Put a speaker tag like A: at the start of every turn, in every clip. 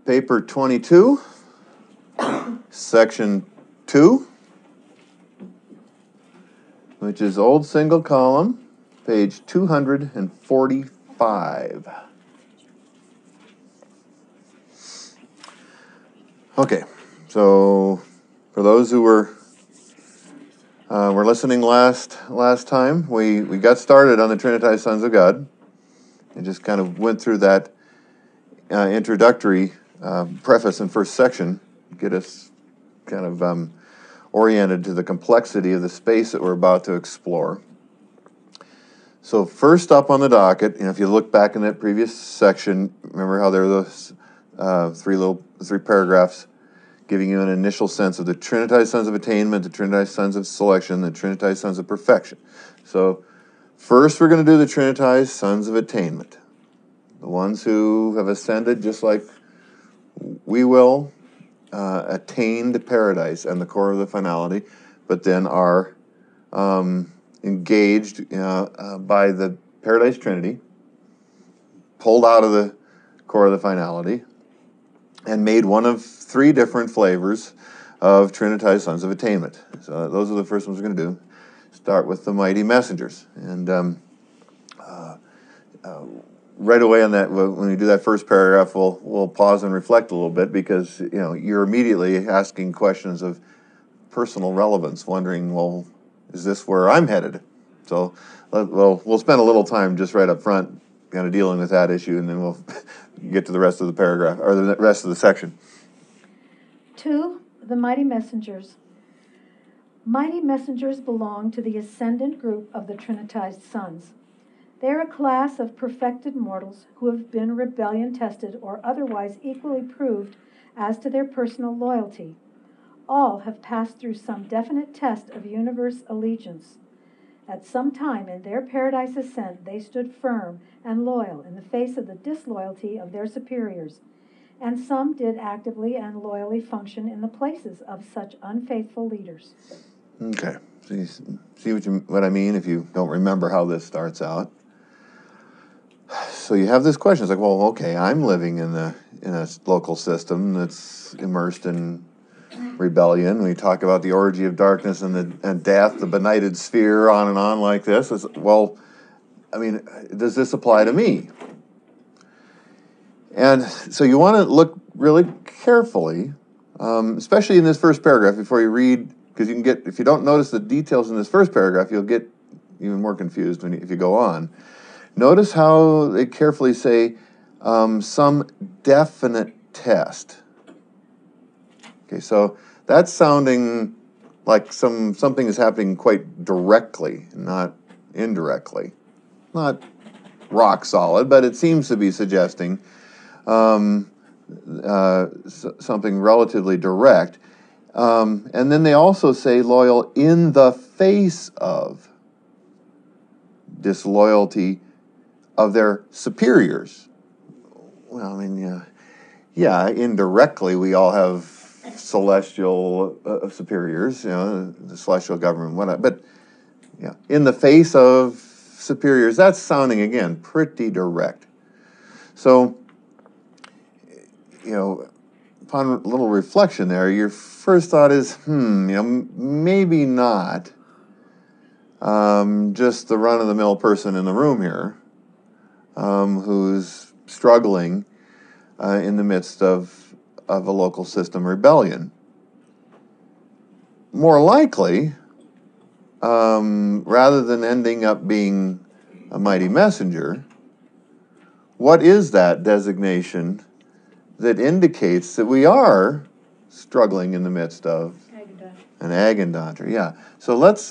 A: paper 22, section 2, which is old single column, page 245. Okay, so for those who were listening last time, we got started on the Trinitized Sons of God and just kind of went through that introductory preface and first section, get us kind of oriented to the complexity of the space that we're about to explore. So first up on the docket, if you look back in that previous section, remember how there are those three paragraphs giving you an initial sense of the Trinitized Sons of Attainment, the Trinitized Sons of Selection, the Trinitized Sons of Perfection. So first we're going to do the Trinitized Sons of Attainment, the ones who have ascended just like we will, attain to paradise and the core of the finality, but then are engaged by the Paradise Trinity, pulled out of the core of the finality, and made one of three different flavors of Trinitized Sons of Attainment. So those are the first ones we're going to do. Start with the mighty messengers. And right away on that, when we do that first paragraph, we'll pause and reflect a little bit, because you're immediately asking questions of personal relevance, wondering, well, is this where I'm headed? So we'll spend a little time just right up front kind of dealing with that issue, and then we'll get to the rest of the paragraph, or the rest of the section.
B: 2. The mighty messengers. Mighty messengers belong to the ascendant group of the Trinitized Sons. They are a class of perfected mortals who have been rebellion-tested or otherwise equally proved as to their personal loyalty. All have passed through some definite test of universe allegiance. At some time in their paradise ascent, they stood firm and loyal in the face of the disloyalty of their superiors, and some did actively and loyally function in the places of such unfaithful leaders.
A: Okay, so you see what I mean if you don't remember how this starts out. So you have this question. It's like, well, okay, I'm living in a local system that's immersed in rebellion. We talk about the orgy of darkness and death, the benighted sphere, on and on like this. Well, I mean, does this apply to me? And so you want to look really carefully, especially in this first paragraph before you read, because if you don't notice the details in this first paragraph, you'll get even more confused if you go on. Notice how they carefully say some definite test. Okay, so that's sounding like something is happening quite directly, not indirectly. Not rock solid, but it seems to be suggesting something relatively direct. And then they also say loyal in the face of disloyalty of their superiors. Well, I mean, yeah, indirectly we all have celestial superiors, the celestial government, whatnot. But in the face of superiors, that's sounding, again, pretty direct. So, upon a little reflection there, your first thought is, maybe not just the run-of-the-mill person in the room here who's struggling in the midst of a local system rebellion. More likely, rather than ending up being a mighty messenger, what is that designation that indicates that we are struggling in the midst of an Agandonter? Yeah. So let's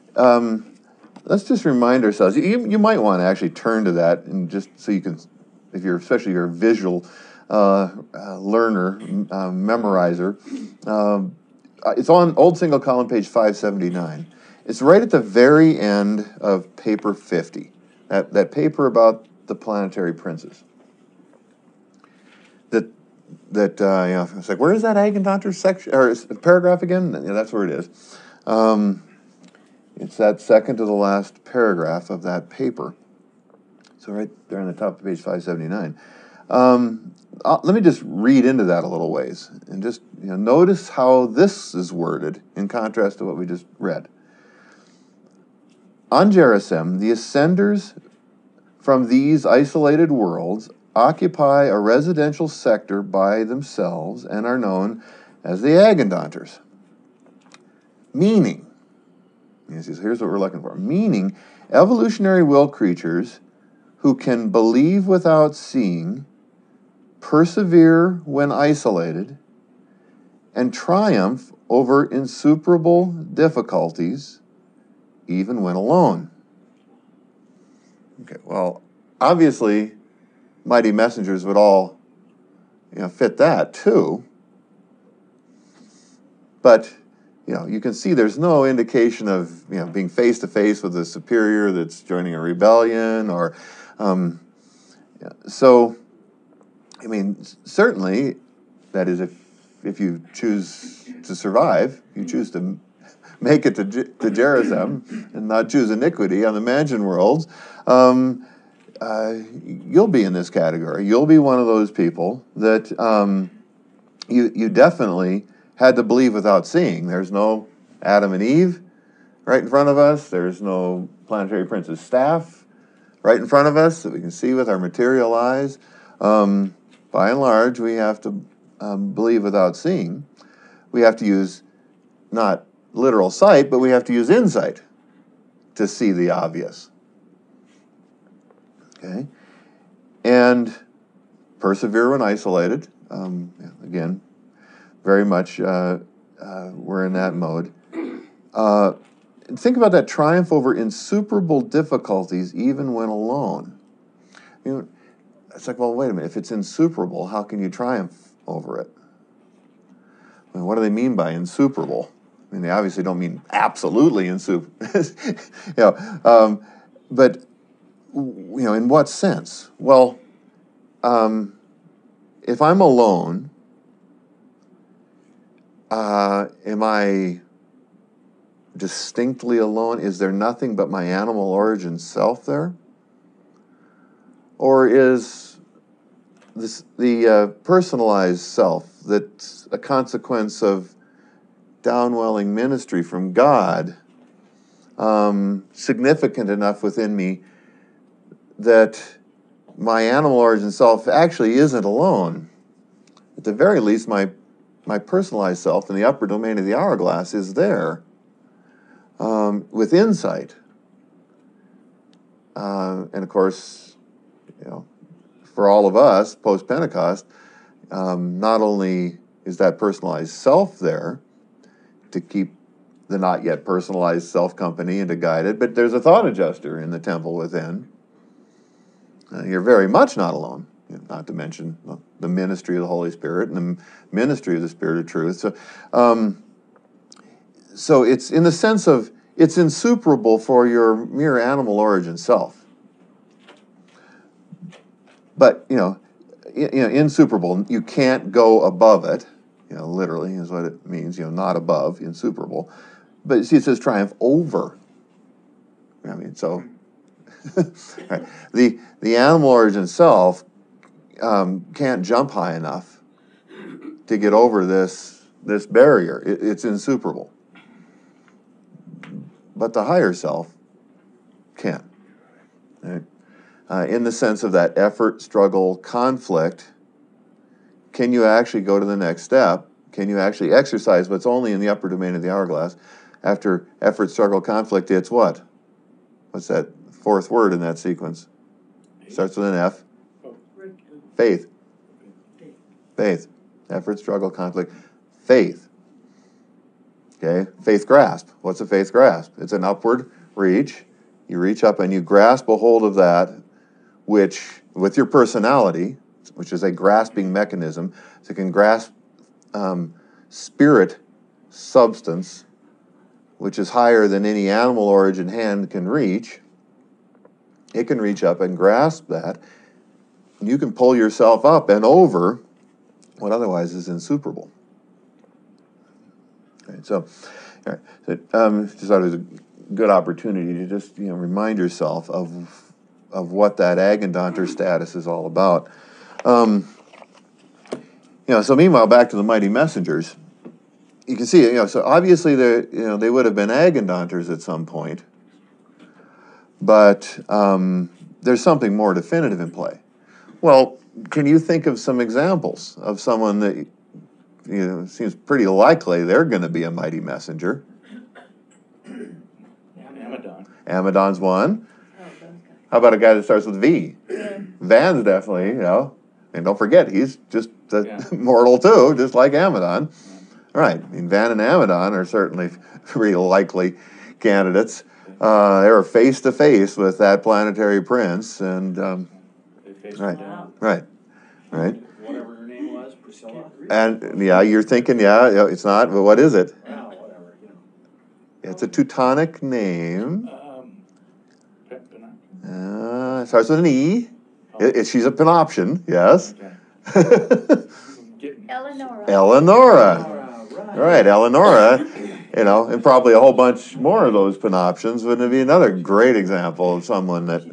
A: just remind ourselves. You might want to actually turn to that, and just so you can, especially you're a visual learner, memorizer. It's on old single column, page 579. It's right at the very end of paper 50. That paper about the planetary princes. It's like, where is that Agandonter section or paragraph again? That's where it is. It's that second to the last paragraph of that paper. So right there on the top of page 579. Let me just read into that a little ways and just notice how this is worded in contrast to what we just read. On Gerizim, the ascenders from these isolated worlds occupy a residential sector by themselves and are known as the Agendonters. Meaning, here's what we're looking for. Meaning, evolutionary will creatures who can believe without seeing, persevere when isolated, and triumph over insuperable difficulties, even when alone. Okay, well, obviously, mighty messengers would all fit that too. But you can see there's no indication of being face to face with a superior that's joining a rebellion, or so. I mean, certainly, that is, if you choose to survive, you choose to make it to Gerizim and not choose iniquity on the mansion worlds, you'll be in this category. You'll be one of those people that you definitely had to believe without seeing. There's no Adam and Eve right in front of us. There's no Planetary Prince's staff right in front of us that we can see with our material eyes. By and large, we have to believe without seeing. We have to use not literal sight, but we have to use insight to see the obvious. Okay? And persevere when isolated. Again, very much we're in that mode. Think about that triumph over insuperable difficulties even when alone. It's like, well, wait a minute. If it's insuperable, how can you triumph over it? I mean, what do they mean by insuperable? I mean, they obviously don't mean absolutely insuperable. But in what sense? Well, if I'm alone, am I distinctly alone? Is there nothing but my animal origin self there? Or is the personalized self that's a consequence of downwelling ministry from God significant enough within me that my animal origin self actually isn't alone? At the very least, my personalized self in the upper domain of the hourglass is there with insight. And of course, for all of us, post-Pentecost, not only is that personalized self there to keep the not yet personalized self company and to guide it, but there's a thought adjuster in the temple within. You're very much not alone, not to mention the ministry of the Holy Spirit and the ministry of the Spirit of Truth. So it's in the sense of it's insuperable for your mere animal origin self. But, insuperable, you can't go above it, literally is what it means, not above, insuperable. But see, it says triumph over. I mean, so right. The animal origin self can't jump high enough to get over this barrier. It's insuperable. But the higher self can. Right? In the sense of that effort, struggle, conflict, can you actually go to the next step? Can you actually exercise what's only in the upper domain of the hourglass? After effort, struggle, conflict, it's what? What's that fourth word in that sequence? Starts with an F. Faith. Faith. Effort, struggle, conflict. Faith. Okay? Faith grasp. What's a faith grasp? It's an upward reach. You reach up and you grasp a hold of that, which, with your personality, which is a grasping mechanism, so it can grasp spirit substance, which is higher than any animal origin hand can reach. It can reach up and grasp that, and you can pull yourself up and over what otherwise is insuperable. Okay, so just thought it was a good opportunity to just remind yourself of what that Agendonter status is all about. So meanwhile, back to the mighty messengers. You can see, so obviously they would have been Agandanters at some point, but there's something more definitive in play. Well, can you think of some examples of someone that seems pretty likely they're going to be a mighty messenger?
C: Amadon.
A: Amadon's one. How about a guy that starts with V? Van's definitely, and don't forget, he's just mortal too, just like Amadon. Right. I mean, Van and Amadon are certainly very likely candidates. They were face to face with that planetary prince, and right.
C: Whatever her name was, Priscilla.
A: And you're thinking, it's not. But what is it?
C: Well, whatever.
A: It's a Teutonic name. Starts with an E. She's a Penoption, yes.
B: Eleonora.
A: Eleonora. Right, Eleonora. And probably a whole bunch more of those Penoptions would be another great example of someone that,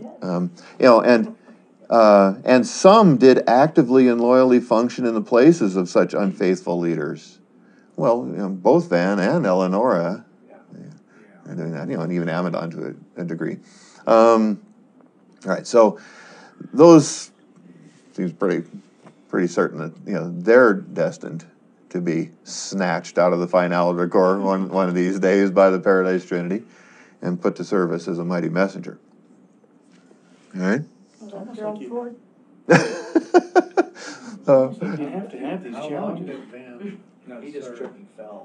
A: and some did actively and loyally function in the places of such unfaithful leaders. Well, both Van and Eleonora are doing that, and even Amadon to a degree. All right, so those seems pretty certain that they're destined to be snatched out of the finality core one of these days by the Paradise Trinity and put to service as a mighty messenger. All right.
C: You have to have these challenges. No, he just tripped and fell.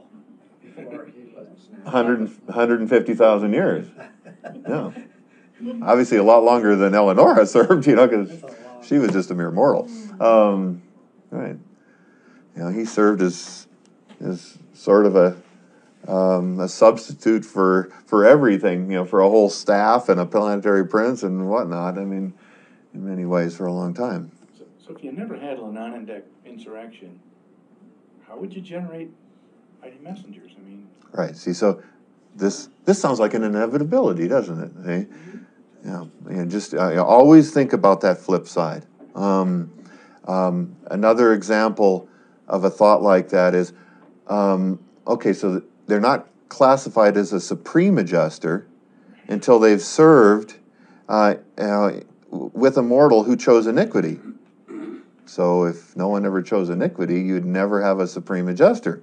A: 150,000 years. Yeah. Obviously a lot longer than Eleonora served, because she was just a mere mortal. Right. He served as sort of a substitute for everything, for a whole staff and a planetary prince and whatnot. I mean, in many ways for a long time.
C: So if you never had Lenanendek insurrection, how would you generate mighty messengers? I mean,
A: right. See, so this sounds like an inevitability, doesn't it? Hey? And just always think about that flip side. Another example of a thought like that is, so they're not classified as a supreme adjuster until they've served with a mortal who chose iniquity. So if no one ever chose iniquity, you'd never have a supreme adjuster.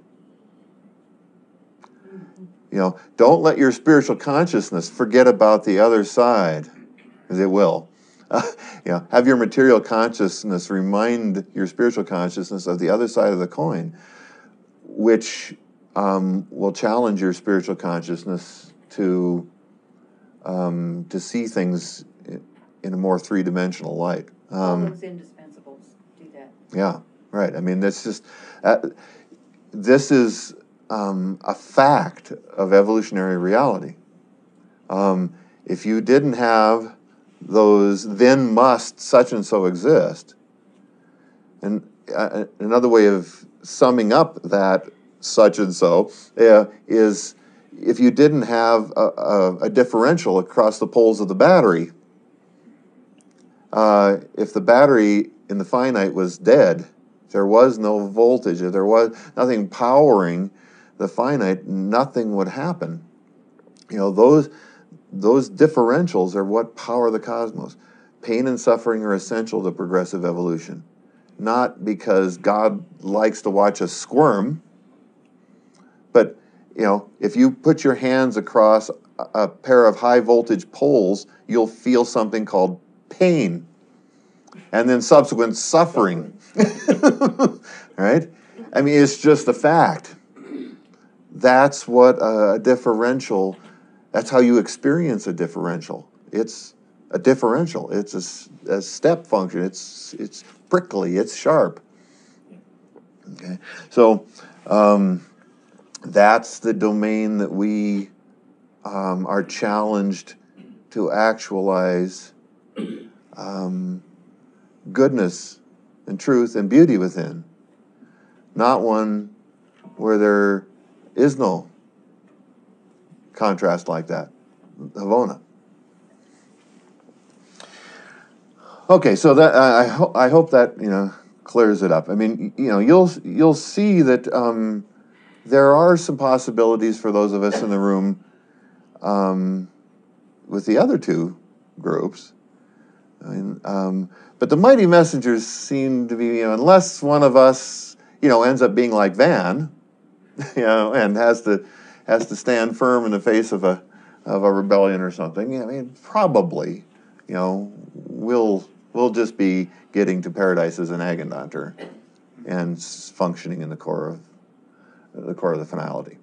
A: Don't let your spiritual consciousness forget about the other side, because it will. Have your material consciousness remind your spiritual consciousness of the other side of the coin, which will challenge your spiritual consciousness to see things in a more three-dimensional light.
D: All those indispensables do that.
A: Yeah, right. I mean, this is a fact of evolutionary reality. If you didn't have those, then must such and so exist. And another way of summing up that such and so is if you didn't have a differential across the poles of the battery, if the battery in the finite was dead, there was no voltage, if there was nothing powering the finite, nothing would happen. Those differentials are what power the cosmos. Pain and suffering are essential to progressive evolution. Not because God likes to watch us squirm, but if you put your hands across a pair of high voltage poles, you'll feel something called pain and then subsequent suffering. Right? I mean, it's just a fact. That's what a differential, that's how you experience a differential. It's a differential. It's a step function. It's prickly. It's sharp. Okay, so that's the domain that we are challenged to actualize goodness and truth and beauty within. Not one where there is no contrast like that. Havona. Okay, so that I hope that clears it up. I mean, you'll see that there are some possibilities for those of us in the room with the other two groups. I mean, but the mighty messengers seem to be, unless one of us, ends up being like Van, and has to stand firm in the face of a rebellion or something. I mean, probably, we'll just be getting to paradise as an Agendanter and functioning in the core of the finality.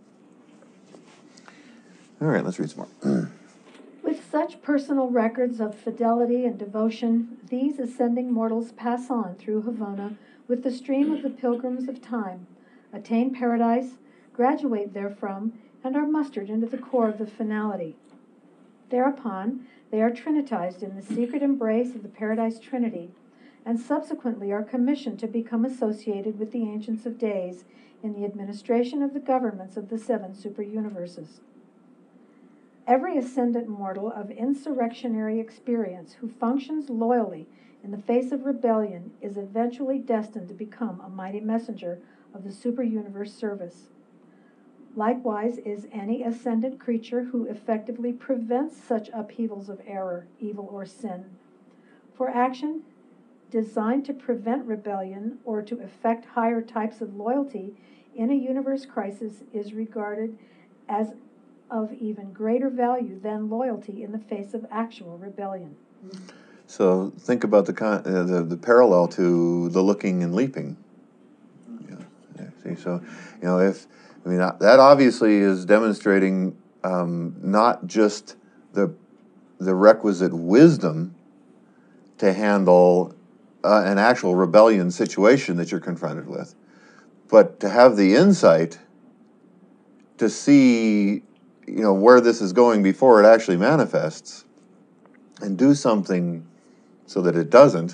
A: All right, let's read some more.
B: With such personal records of fidelity and devotion, these ascending mortals pass on through Havona with the stream of the pilgrims of time, attain paradise, graduate therefrom, and are mustered into the core of the finality. Thereupon, they are trinitized in the secret embrace of the Paradise Trinity, and subsequently are commissioned to become associated with the Ancients of Days in the administration of the governments of the 7 superuniverses. Every ascendant mortal of insurrectionary experience who functions loyally in the face of rebellion is eventually destined to become a mighty messenger of the superuniverse service. Likewise is any ascendant creature who effectively prevents such upheavals of error, evil, or sin. For action designed to prevent rebellion or to effect higher types of loyalty in a universe crisis is regarded as of even greater value than loyalty in the face of actual rebellion.
A: So think about the parallel to the looking and leaping. See, so that obviously is demonstrating not just the requisite wisdom to handle an actual rebellion situation that you're confronted with, but to have the insight to see where this is going before it actually manifests, and do something so that it doesn't.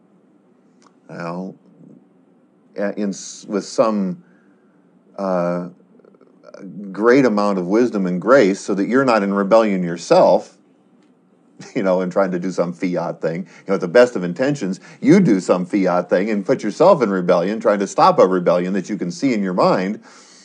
A: With some great amount of wisdom and grace, so that you're not in rebellion yourself, and trying to do some fiat thing. With the best of intentions, you do some fiat thing and put yourself in rebellion, trying to stop a rebellion that you can see in your mind.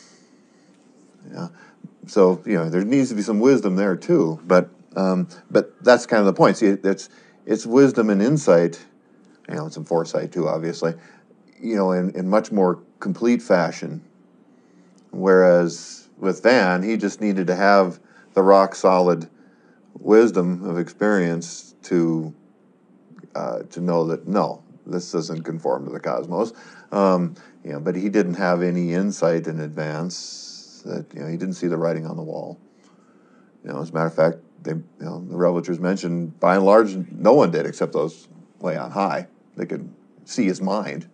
A: So there needs to be some wisdom there too. But that's kind of the point. See, it's wisdom and insight, and some foresight too, obviously. In much more complete fashion. Whereas with Van, he just needed to have the rock solid wisdom of experience to know that no, this doesn't conform to the cosmos. But he didn't have any insight in advance. That he didn't see the writing on the wall. As a matter of fact, the revelators mentioned by and large no one did except those way on high. They could see his mind.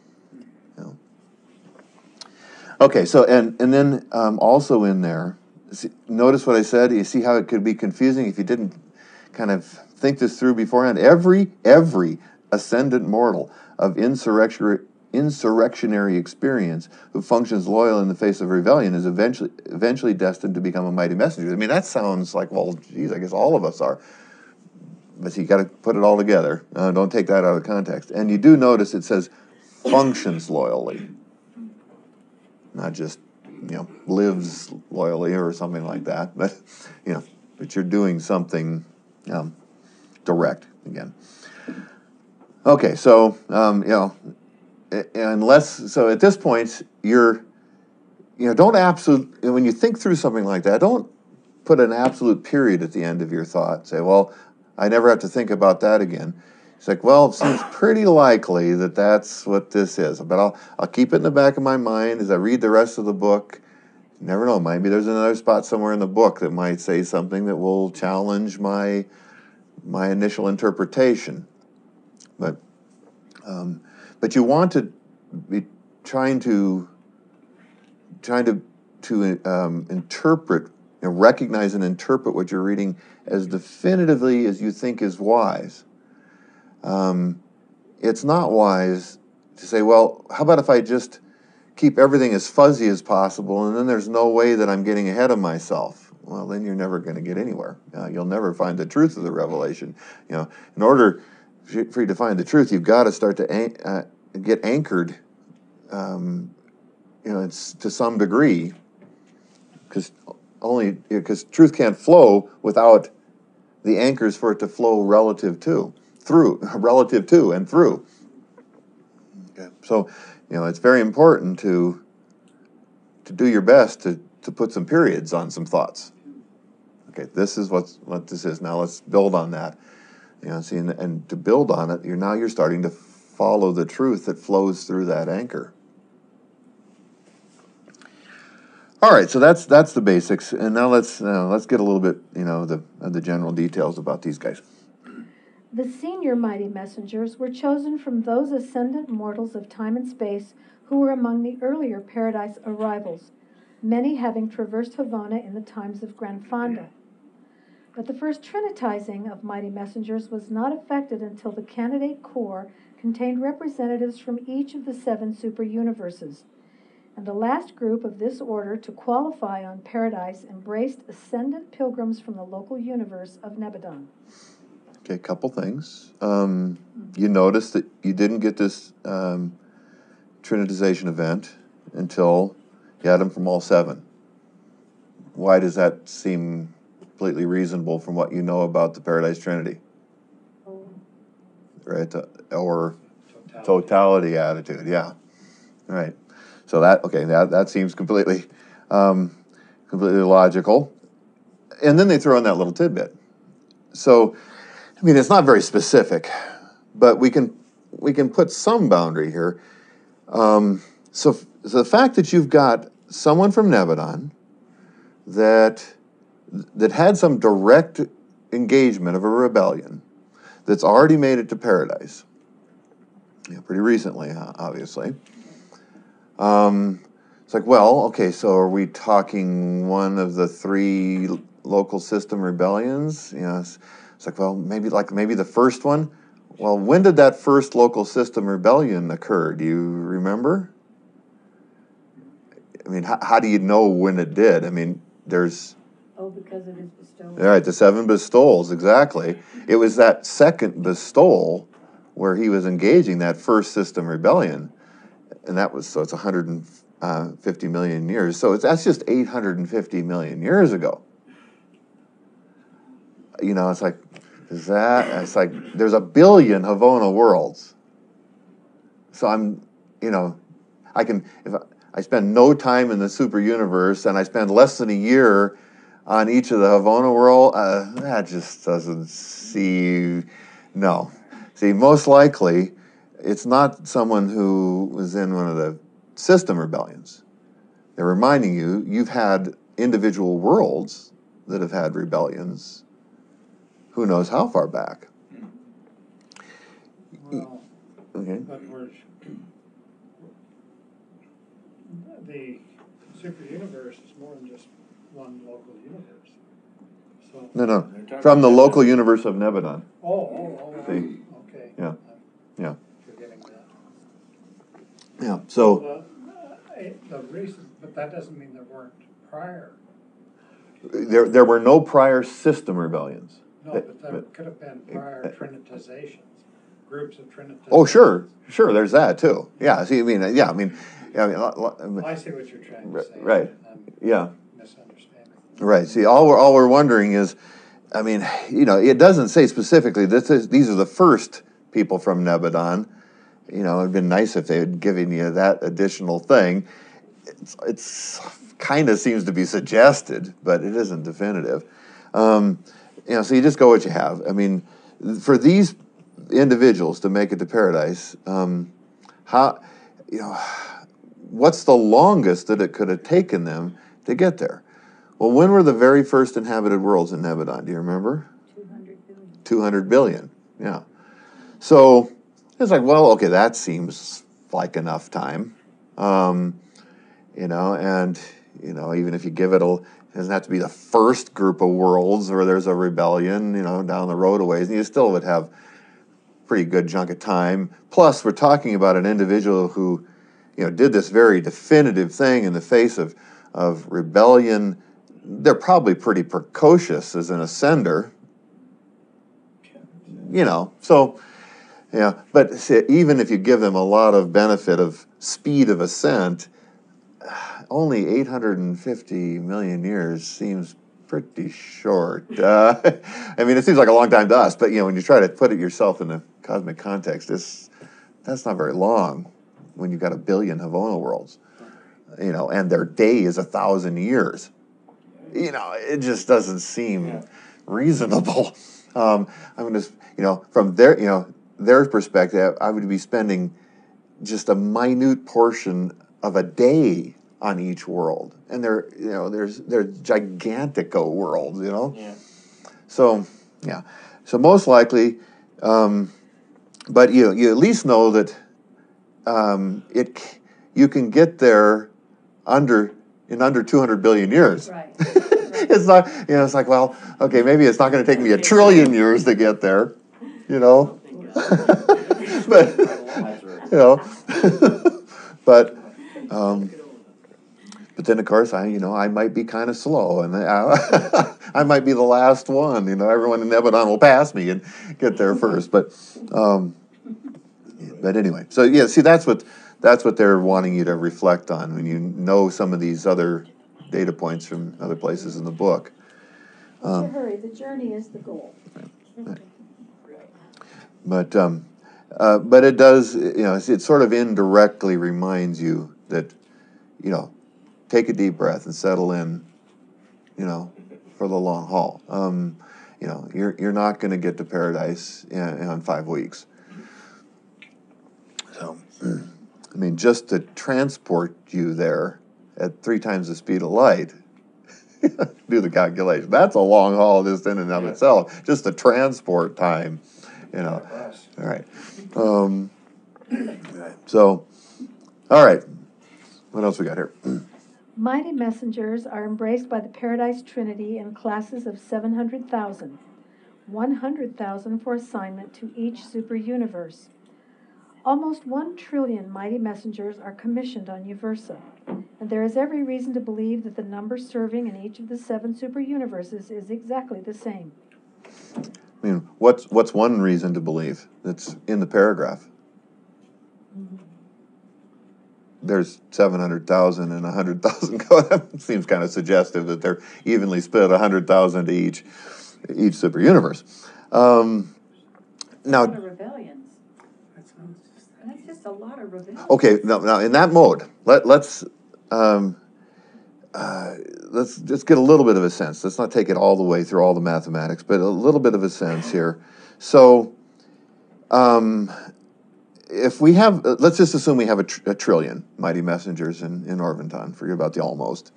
A: Okay, so and then also in there, notice what I said. You see how it could be confusing if you didn't kind of think this through beforehand. Every ascendant mortal of insurrectionary experience who functions loyal in the face of rebellion is eventually destined to become a mighty messenger. I mean, that sounds like, well, geez, I guess all of us are. But you got to put it all together. Don't take that out of context. And you do notice it says functions loyally, not just lives loyally or something like that. But but you're doing something direct again. Okay, so at this point you're don't when you think through something like that, don't put an absolute period at the end of your thought. Say, well, I never have to think about that again. It's like, well, it seems pretty likely that that's what this is, but I'll keep it in the back of my mind as I read the rest of the book. You never know, maybe there's another spot somewhere in the book that might say something that will challenge my initial interpretation. But you want to be trying to interpret, recognize and interpret what you're reading as definitively as you think is wise. It's not wise to say, well, how about if I just keep everything as fuzzy as possible, and then there's no way that I'm getting ahead of myself. Well, then you're never going to get anywhere. You'll never find the truth of the revelation. In order for you to find the truth, you've got to start to get anchored, it's to some degree, because truth can't flow without the anchors for it to flow relative to and through. Okay. So, it's very important to do your best to put some periods on some thoughts. Okay, this is what this is. Now let's build on that. And to build on it, you're starting to follow the truth that flows through that anchor. All right, so that's the basics, and now let's get a little bit of the general details about these guys.
B: The senior mighty messengers were chosen from those ascendant mortals of time and space who were among the earlier paradise arrivals, many having traversed Havona in the times of Gran Fonda. But the first trinitizing of mighty messengers was not effected until the candidate corps contained representatives from each of the 7 super universes. And the last group of this order to qualify on Paradise embraced ascendant pilgrims from the local universe of Nebadon.
A: Okay, a couple things. You notice that you didn't get this trinitization event until you had them from all 7. Why does that seem completely reasonable from what you know about the Paradise Trinity? Right? Or totality attitude, yeah. Right. So that seems completely logical. And then they throw in that little tidbit. So, it's not very specific, but we can put some boundary here. So the fact that you've got someone from Nebadon that had some direct engagement of a rebellion that's already made it to Paradise, pretty recently, obviously. It's like, well, okay, so are we talking one of the 3 local system rebellions? It's like, well, maybe the first one. Well, when did that first local system rebellion occur? Do you remember? How do you know when it did? There's...
D: Oh, because of his bestowal.
A: All right, the 7 bestowals, exactly. It was that second bestowal where he was engaging that first system rebellion. And it's 150 million years. So that's just 850 million years ago. It's like, it's like there's a billion Havona worlds. So if I spend no time in the super universe and I spend less than a year on each of the Havona world, that just doesn't see, no. See, most likely, it's not someone who was in one of the system rebellions. They're reminding you've had individual worlds that have had rebellions. Who knows how far back?
E: Well,
A: okay.
E: But the super universe is more than just one local universe. So
A: No. From the local universe of Nebadon.
E: Oh.
A: See?
E: Okay.
A: Yeah. Yeah.
E: Forgetting that.
A: Yeah. So
E: The reason, but that doesn't mean there weren't prior.
A: there were no prior system rebellions.
E: No, but there could have been prior trinitizations, groups of trinitizations.
A: Oh, sure. There's that too. Yeah. See,
E: I see what you're trying to say.
A: Right. Yeah.
E: Misunderstanding.
A: Right. See, all we're wondering is, it doesn't say specifically these are the first people from Nebadon. It'd been nice if they had given you that additional thing. It's kind of seems to be suggested, but it isn't definitive. So you just go what you have. For these individuals to make it to Paradise, what's the longest that it could have taken them to get there? Well, when were the very first inhabited worlds in Nebadon? Do you remember?
D: 200 billion.
A: 200 billion, yeah. So it's like, well, okay, that seems like enough time. Even if you give it doesn't have to be the first group of worlds where there's a rebellion, down the road a ways, and you still would have pretty good chunk of time. Plus, we're talking about an individual who, did this very definitive thing in the face of rebellion. They're probably pretty precocious as an ascender. So Yeah, but see, even if you give them a lot of benefit of speed of ascent, only 850 million years seems pretty short. I mean, it seems like a long time to us, but when you try to put it yourself in a cosmic context, that's not very long when you've got 1 billion Havona worlds, and their day is 1,000 years. It just doesn't seem reasonable. I'm just, from their perspective, I would be spending just a minute portion of a day on each world, and they're gigantico worlds,
C: Yeah.
A: So most likely, but you at least know that you can get there in under 200 billion years.
D: Right.
A: It's not, it's like, well, okay, maybe it's not going to take me 1 trillion years to get there, but but then of course I might be kind of slow, and I might be the last one. Everyone in Nebadon will pass me and get there first. But anyway, so yeah, see, that's what they're wanting you to reflect on when you know some of these other data points from other places in the book.
B: What's your hurry? The journey is the goal.
A: But it does, it sort of indirectly reminds you that, take a deep breath and settle in, for the long haul. You're not going to get to paradise in 5 weeks. So, I mean, just to transport you there at 3 times the speed of light, do the calculation. That's a long haul just in and of itself. Just the transport time, All right. So, all right. What else we got here?
B: Mighty messengers are embraced by the Paradise Trinity in classes of 700,000, 100,000 for assignment to each super universe. Almost 1 trillion mighty messengers are commissioned on Uversa, and there is every reason to believe that the number serving in each of the 7 super universes is exactly the same.
A: I mean, what's one reason to believe that's in the paragraph? There's 700,000 and 100,000. That seems kind of suggestive that they're evenly split, 100,000 to each super universe.
D: Now, a lot of rebellions. That's just a lot of rebellions.
A: Okay, now in that mode, let's just get a little bit of a sense. Let's not take it all the way through all the mathematics, but a little bit of a sense here. So, if we have, let's just assume we have a trillion mighty messengers in Orvonton. Forget about the almost.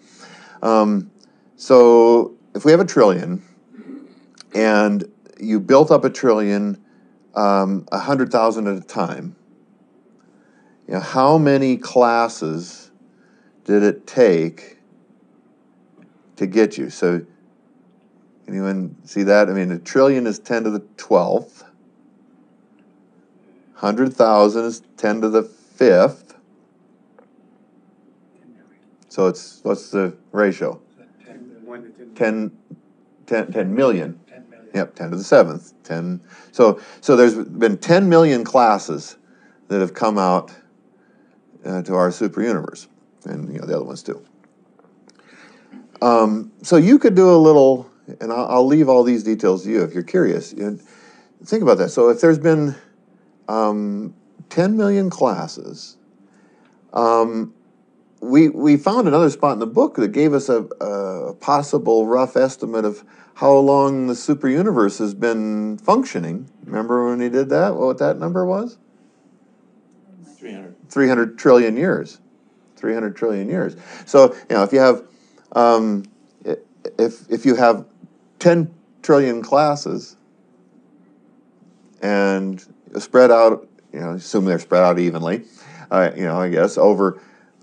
A: So, if we have a trillion, and you built up a trillion 100,000 at a time, how many classes did it take to get you? So, anyone see that? I mean, a trillion is 10 to the 12th. 100,000 is 10 to the 5th. So what's the ratio? 10 million.
E: 10 million.
A: Yep, 10 to the 7th. 10. So there's been 10 million classes that have come out to our super universe, and the other ones too. So you could do a little, and I'll leave all these details to you if you're curious. Think about that. So if there's been 10 million classes, we found another spot in the book that gave us a possible rough estimate of how long the super universe has been functioning. Remember when he did that? What that number was? 300 trillion years. 300 trillion years. So if you have if you have 10 trillion classes and spread out, assume they're spread out evenly, I guess over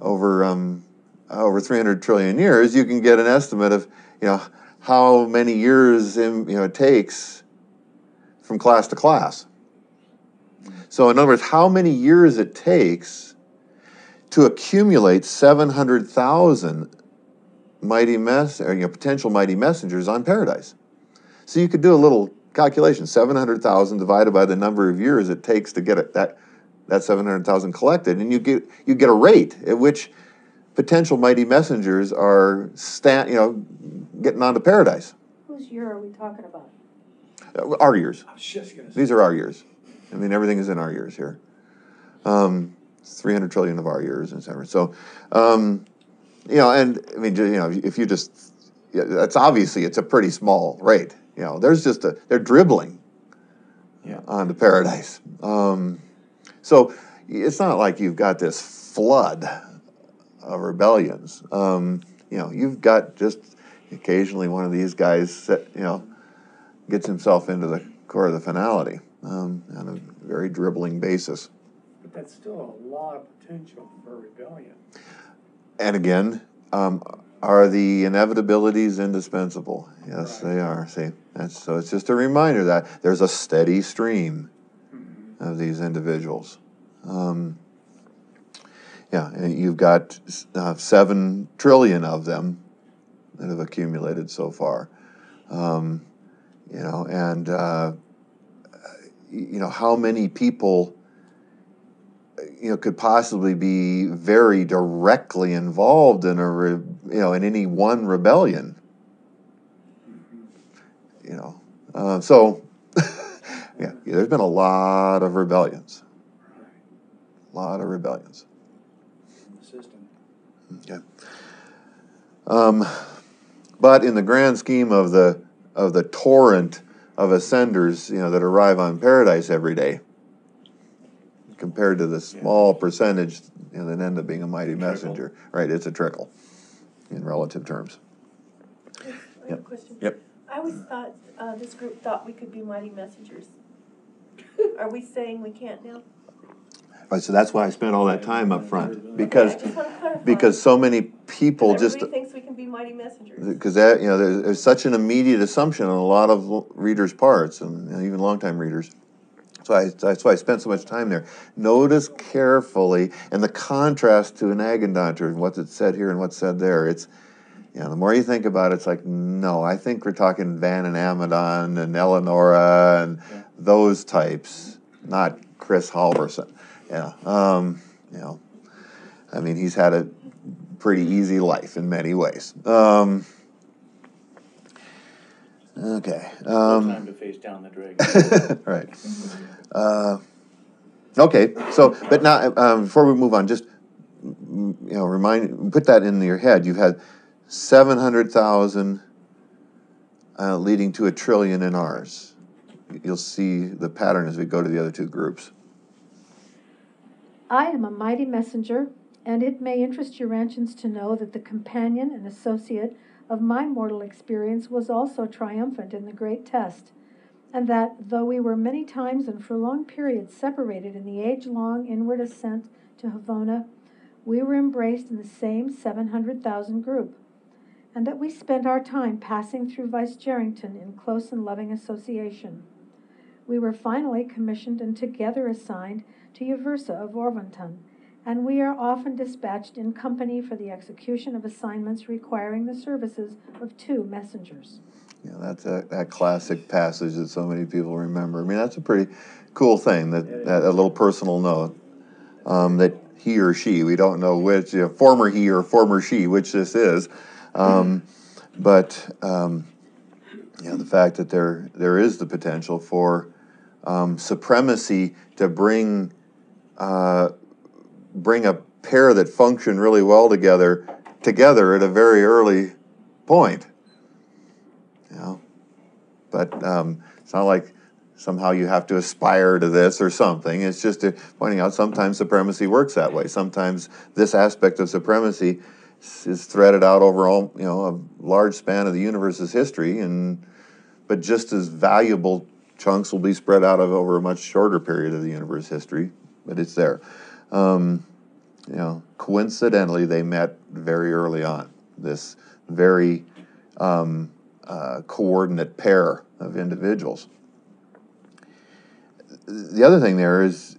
A: 300 trillion years, you can get an estimate of how many years it takes from class to class. So in other words, how many years it takes to accumulate 700,000 potential mighty messengers on Paradise. So you could do a little calculation, 700,000 divided by the number of years it takes to get that 700,000 collected, and you get a rate at which potential mighty messengers are getting onto paradise.
B: Whose year are we talking about?
A: Our years.
C: I was just gonna say.
A: These are our years. I mean, everything is in our years here. 300 trillion of our years, etc. So, and I mean, if you just, that's obviously it's a pretty small rate. There's just they're dribbling onto paradise. So it's not like you've got this flood of rebellions. You've got just occasionally one of these guys gets himself into the core of the finality on a very dribbling basis.
E: But that's still a lot of potential for rebellion.
A: And again, are the inevitabilities indispensable? Yes, they are. See, so it's just a reminder that there's a steady stream of these individuals. And you've got 7 trillion of them that have accumulated so far. How many people could possibly be very directly involved in in any one rebellion? So there's been a lot of rebellions. A lot of rebellions.
C: The system.
A: Okay. But in the grand scheme of the torrent of ascenders, that arrive on paradise every day, compared to the small percentage that end up being a mighty messenger, right? It's a trickle in relative terms.
F: I have a question.
A: Yep.
F: I always thought this group thought we could be mighty messengers. Are we saying we can't now?
A: Right, so that's why I spent all that time up front,
F: I
A: because
F: just want to clarify.
A: because so many people just
F: everybody thinks we can be mighty messengers.
A: because there's such an immediate assumption on a lot of readers' parts and even longtime readers. So that's why I spent so much time there. Notice carefully, and the contrast to an Agendanter, what's it said here and what's said there. It's the more you think about it, it's like, no, I think we're talking Van and Amadon and Eleonora and those types, not Chris Halverson. I mean, he's had a pretty easy life in many ways. Okay.
C: Time to face down the dragon.
A: Right. Okay. So, but now, before we move on, just put that in your head. You've had 700,000 leading to 1 trillion in ours. You'll see the pattern as we go to the other two groups.
B: I am a mighty messenger, and it may interest your ancients to know that the companion and associate of my mortal experience was also triumphant in the great test, and that, though we were many times and for long periods separated in the age-long inward ascent to Havona, we were embraced in the same 700,000 group, and that we spent our time passing through Vicegerrington in close and loving association. We were finally commissioned and together assigned to Yaversa of Orvonton, and we are often dispatched in company for the execution of assignments requiring the services of 2 messengers.
A: That's that classic passage that so many people remember. I mean, that's a pretty cool thing, that a little personal note, that he or she, we don't know which, former he or former she, which this is, but the fact that there is the potential for supremacy to bring a pair that function really well together at a very early point. But it's not like somehow you have to aspire to this or something. It's just pointing out sometimes supremacy works that way. Sometimes this aspect of supremacy is threaded out over all, a large span of the universe's history, but just as valuable chunks will be spread out over a much shorter period of the universe history. But it's there. Coincidentally, they met very early on. This very coordinate pair of individuals. The other thing there is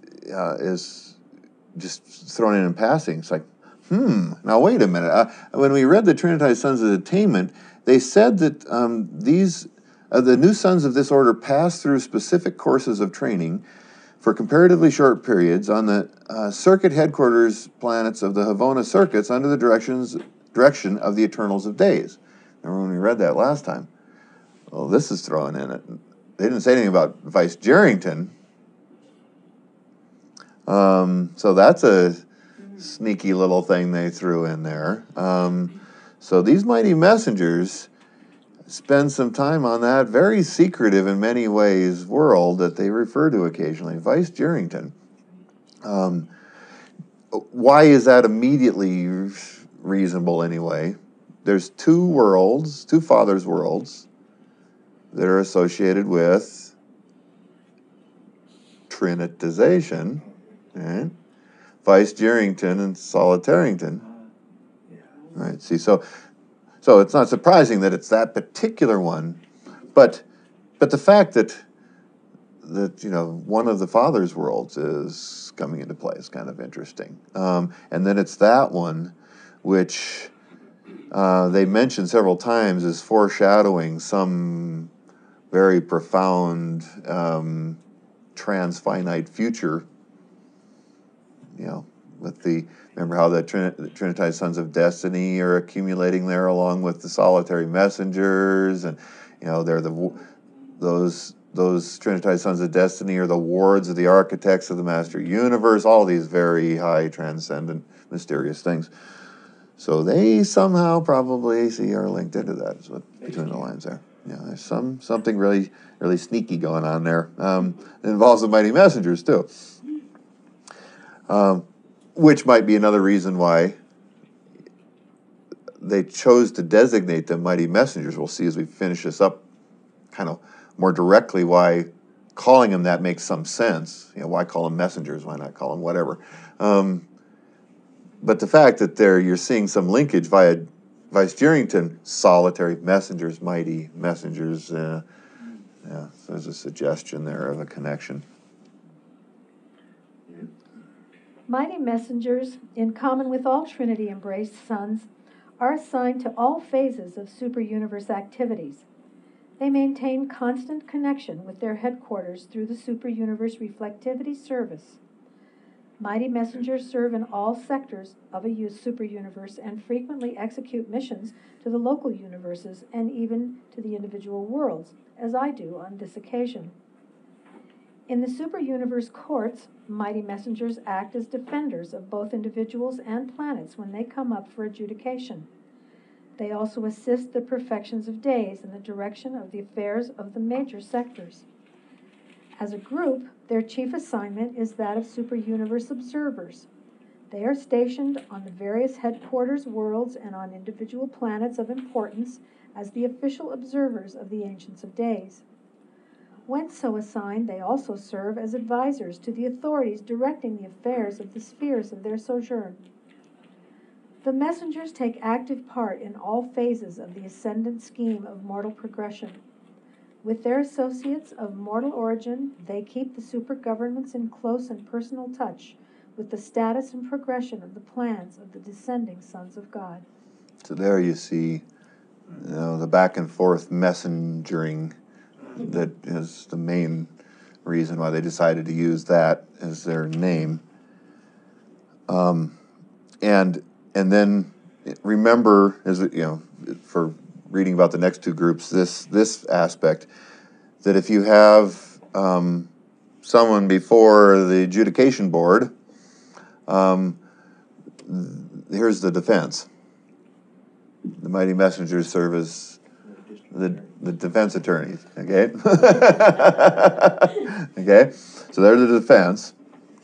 A: just thrown in passing. It's like, now wait a minute. When we read the Trinitized Sons of Attainment, they said that these The new sons of this order pass through specific courses of training for comparatively short periods on the circuit headquarters planets of the Havona circuits under the direction of the Eternals of Days. Remember when we read that last time? Well, this is thrown in it. They didn't say anything about Vice Jerrington. So that's a sneaky little thing they threw in there. So these mighty messengers spend some time on that very secretive in many ways world that they refer to occasionally, Vice Jerrington. Why is that immediately reasonable anyway? There's two worlds, two fathers' worlds, that are associated with Trinitization, right? Vice Jerrington and Solitarington. Right. See, so it's not surprising that it's that particular one, but the fact that one of the father's worlds is coming into play is kind of interesting. And then it's that one which they mention several times as foreshadowing some very profound transfinite future. Remember how the Trinitized Sons of Destiny are accumulating there along with the solitary messengers, and they're those Trinitized Sons of Destiny are the wards of the architects of the Master Universe, all these very high, transcendent, mysterious things. So they somehow probably are linked into that, is what between the lines there. There's something really, really sneaky going on there. It involves the mighty messengers too. Which might be another reason why they chose to designate them mighty messengers. We'll see as we finish this up kind of more directly why calling them that makes some sense. Why call them messengers? Why not call them whatever? But the fact that you're seeing some linkage via Vice Jerrington, solitary messengers, mighty messengers, so there's a suggestion there of a connection.
B: Mighty messengers, in common with all Trinity-embraced sons, are assigned to all phases of super-universe activities. They maintain constant connection with their headquarters through the super-universe reflectivity service. Mighty messengers serve in all sectors of a super-universe and frequently execute missions to the local universes and even to the individual worlds, as I do on this occasion. In the super-universe courts, mighty messengers act as defenders of both individuals and planets when they come up for adjudication. They also assist the perfections of days in the direction of the affairs of the major sectors. As a group, their chief assignment is that of super-universe observers. They are stationed on the various headquarters worlds and on individual planets of importance as the official observers of the Ancients of Days. When so assigned, they also serve as advisors to the authorities directing the affairs of the spheres of their sojourn. The messengers take active part in all phases of the ascendant scheme of mortal progression. With their associates of mortal origin, they keep the super governments in close and personal touch with the status and progression of the plans of the descending sons of God.
A: So there you see the back and forth messengering that is the main reason why they decided to use that as their name. And then remember, as for reading about the next two groups, this aspect that if you have someone before the adjudication board, here's the defense. The mighty messengers serve as the defense attorneys, okay? Okay? So they're the defense.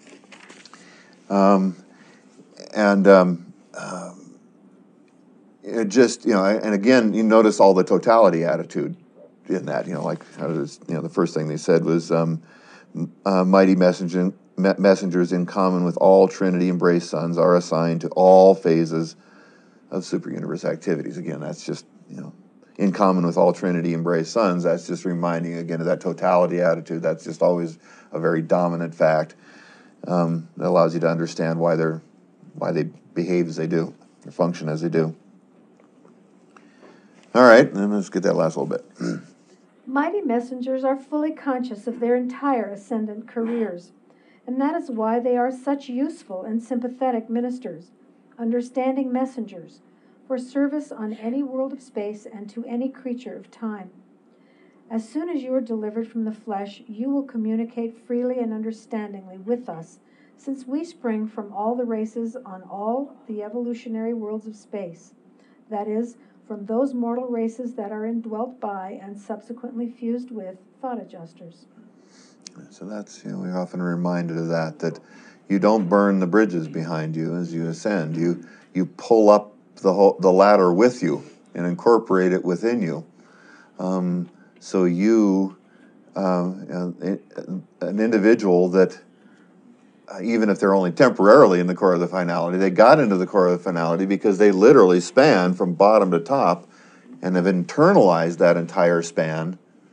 A: It just, and again, you notice all the totality attitude in that, the first thing they said was mighty messengers in common with all Trinity-embraced sons are assigned to all phases of super-universe activities. Again, that's just, in common with all Trinity-embraced sons, that's just reminding, again, of that totality attitude. That's just always a very dominant fact that allows you to understand why they behave as they do, or function as they do. All right, then let's get that last little bit.
B: Mighty messengers are fully conscious of their entire ascendant careers, and that is why they are such useful and sympathetic ministers, understanding messengers, for service on any world of space and to any creature of time. As soon as you are delivered from the flesh, you will communicate freely and understandingly with us, since we spring from all the races on all the evolutionary worlds of space. That is, from those mortal races that are indwelt by and subsequently fused with thought adjusters.
A: So that's, we're often reminded of that you don't burn the bridges behind you as you ascend. You pull up the ladder with you and incorporate it within you. So you, an individual that, even if they're only temporarily in the core of the finality, they got into the core of the finality because they literally span from bottom to top and have internalized that entire span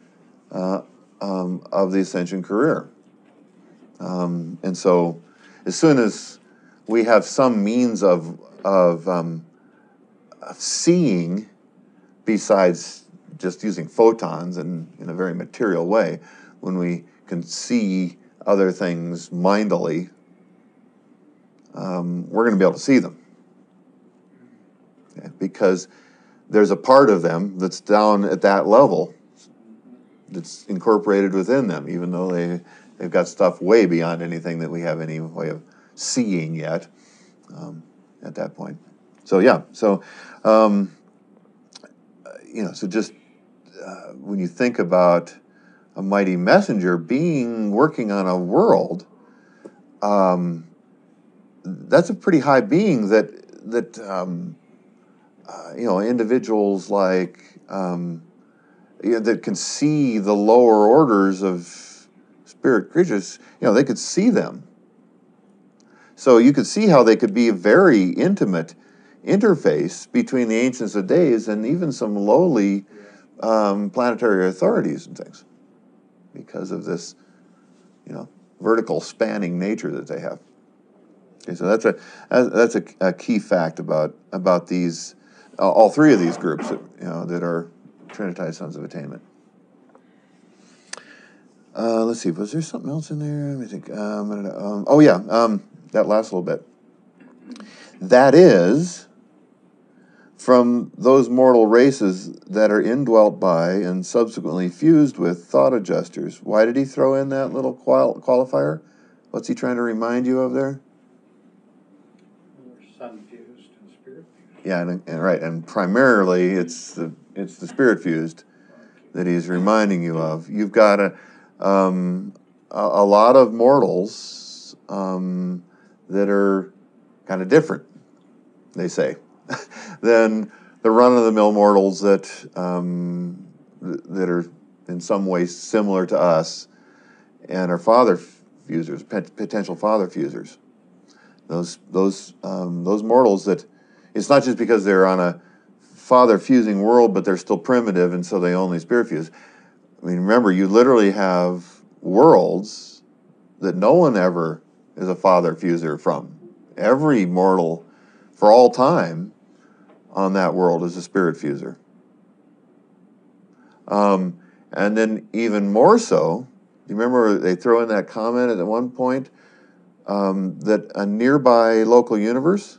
A: of the ascension career. And so as soon as we have some means of seeing, besides just using photons in a very material way, when we can see other things mindily, we're going to be able to see them. Okay? Because there's a part of them that's down at that level that's incorporated within them, even though they've got stuff way beyond anything that we have any way of seeing yet at that point. So yeah, so so just when you think about a mighty messenger working on a world, that's a pretty high being that individuals like that can see the lower orders of spirit creatures, they could see them. So you could see how they could be a very intimate interface between the Ancients of Days and even some lowly planetary authorities and things, because of this, vertical spanning nature that they have. Okay, so that's a key fact about these all three of these groups that are Trinitized Sons of Attainment. Let's see, was there something else in there? Let me think. That last little bit. That is, from those mortal races that are indwelt by and subsequently fused with thought adjusters. Why did he throw in that little qualifier? What's he trying to remind you of there?
E: Sun fused and spirit fused.
A: Yeah, and right, and primarily it's the spirit fused that he's reminding you of. You've got a lot of mortals that are kind of different, they say, than the run-of-the-mill mortals that are in some ways similar to us and are father fusers, potential father fusers. Those mortals that, it's not just because they're on a father fusing world, but they're still primitive, and so they only spirit fuse. I mean, remember, you literally have worlds that no one ever is a father fuser from. Every mortal, for all time, on that world is a spirit fuser. And then even more so, you remember they throw in that comment at one point that a nearby local universe,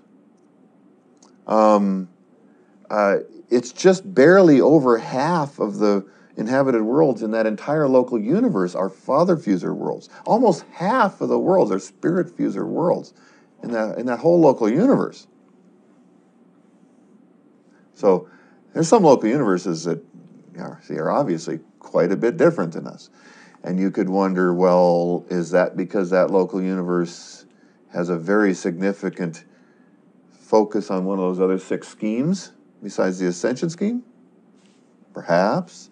A: it's just barely over half of the inhabited worlds in that entire local universe are father fuser worlds. Almost half of the worlds are spirit fuser worlds in that whole local universe. So there's some local universes that are obviously quite a bit different than us. And you could wonder, well, is that because that local universe has a very significant focus on one of those other 6 schemes besides the Ascension scheme? Perhaps.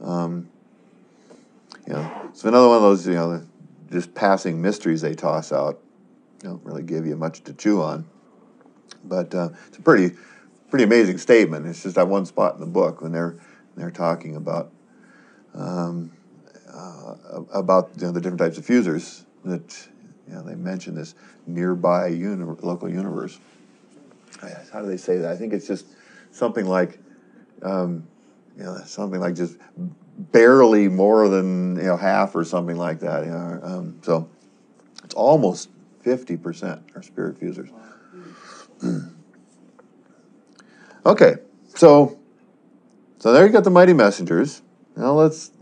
A: It's another one of those, just passing mysteries they toss out. Don't really give you much to chew on. But it's a pretty amazing statement. It's just that one spot in the book when they're talking about the different types of fusers that they mention this nearby local universe. How do they say that? I think it's just something like something like just barely more than half or something like that. So it's almost 50% are spirit fusers. Okay, so there you got the mighty messengers. Now let's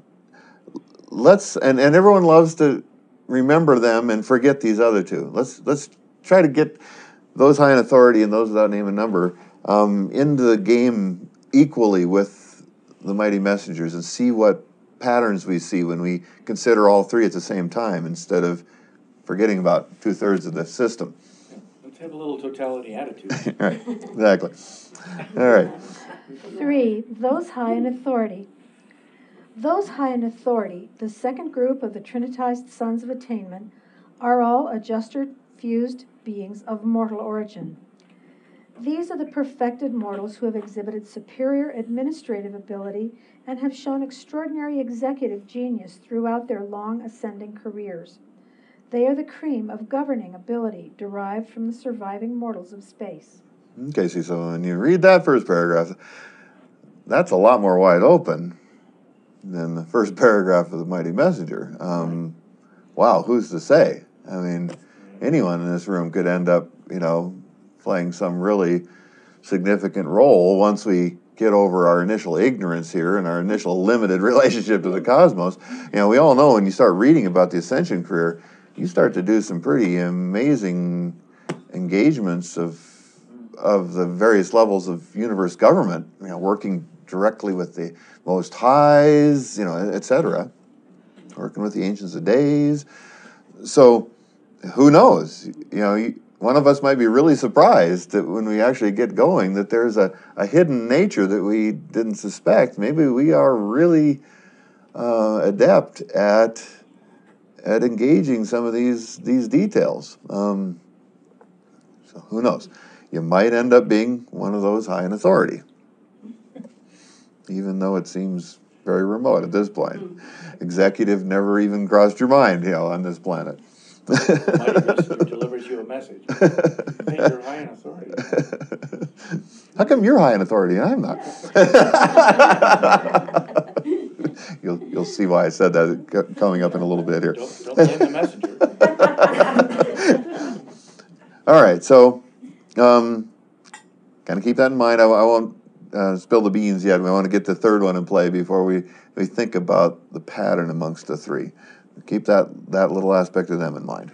A: and everyone loves to remember them and forget these other two. Let's try to get those high in authority and those without name and number into the game equally with the mighty messengers, and see what patterns we see when we consider all three at the same time, instead of forgetting about 2/3 of the system.
C: Let's have a little totality attitude.
A: Right, exactly. All right.
B: 3, those high in authority. Those high in authority, the second group of the Trinitized Sons of Attainment, are all adjuster fused beings of mortal origin. These are the perfected mortals who have exhibited superior administrative ability and have shown extraordinary executive genius throughout their long ascending careers. They are the cream of governing ability derived from the surviving mortals of space.
A: Okay, so when you read that first paragraph, that's a lot more wide open than the first paragraph of the Mighty Messenger. Wow, who's to say? I mean, anyone in this room could end up, playing some really significant role once we get over our initial ignorance here and our initial limited relationship to the cosmos. We all know when you start reading about the Ascension career, you start to do some pretty amazing engagements of the various levels of universe government, working directly with the Most Highs, etc., working with the Ancients of Days. So who knows? One of us might be really surprised that when we actually get going that there's a hidden nature that we didn't suspect. Maybe we are really adept at engaging some of these details. So who knows? You might end up being one of those high in authority, even though it seems very remote at this point. Executive never even crossed your mind, on this planet.
C: Mighty messenger delivers you a message. Hey, you're high in authority.
A: How come you're high in authority and I'm not? You'll see why I said that coming up in a little bit here.
C: Don't blame the messenger.
A: All right, so kind of keep that in mind. I won't spill the beans yet. We want to get the third one in play before we think about the pattern amongst the three. Keep that little aspect of them in mind.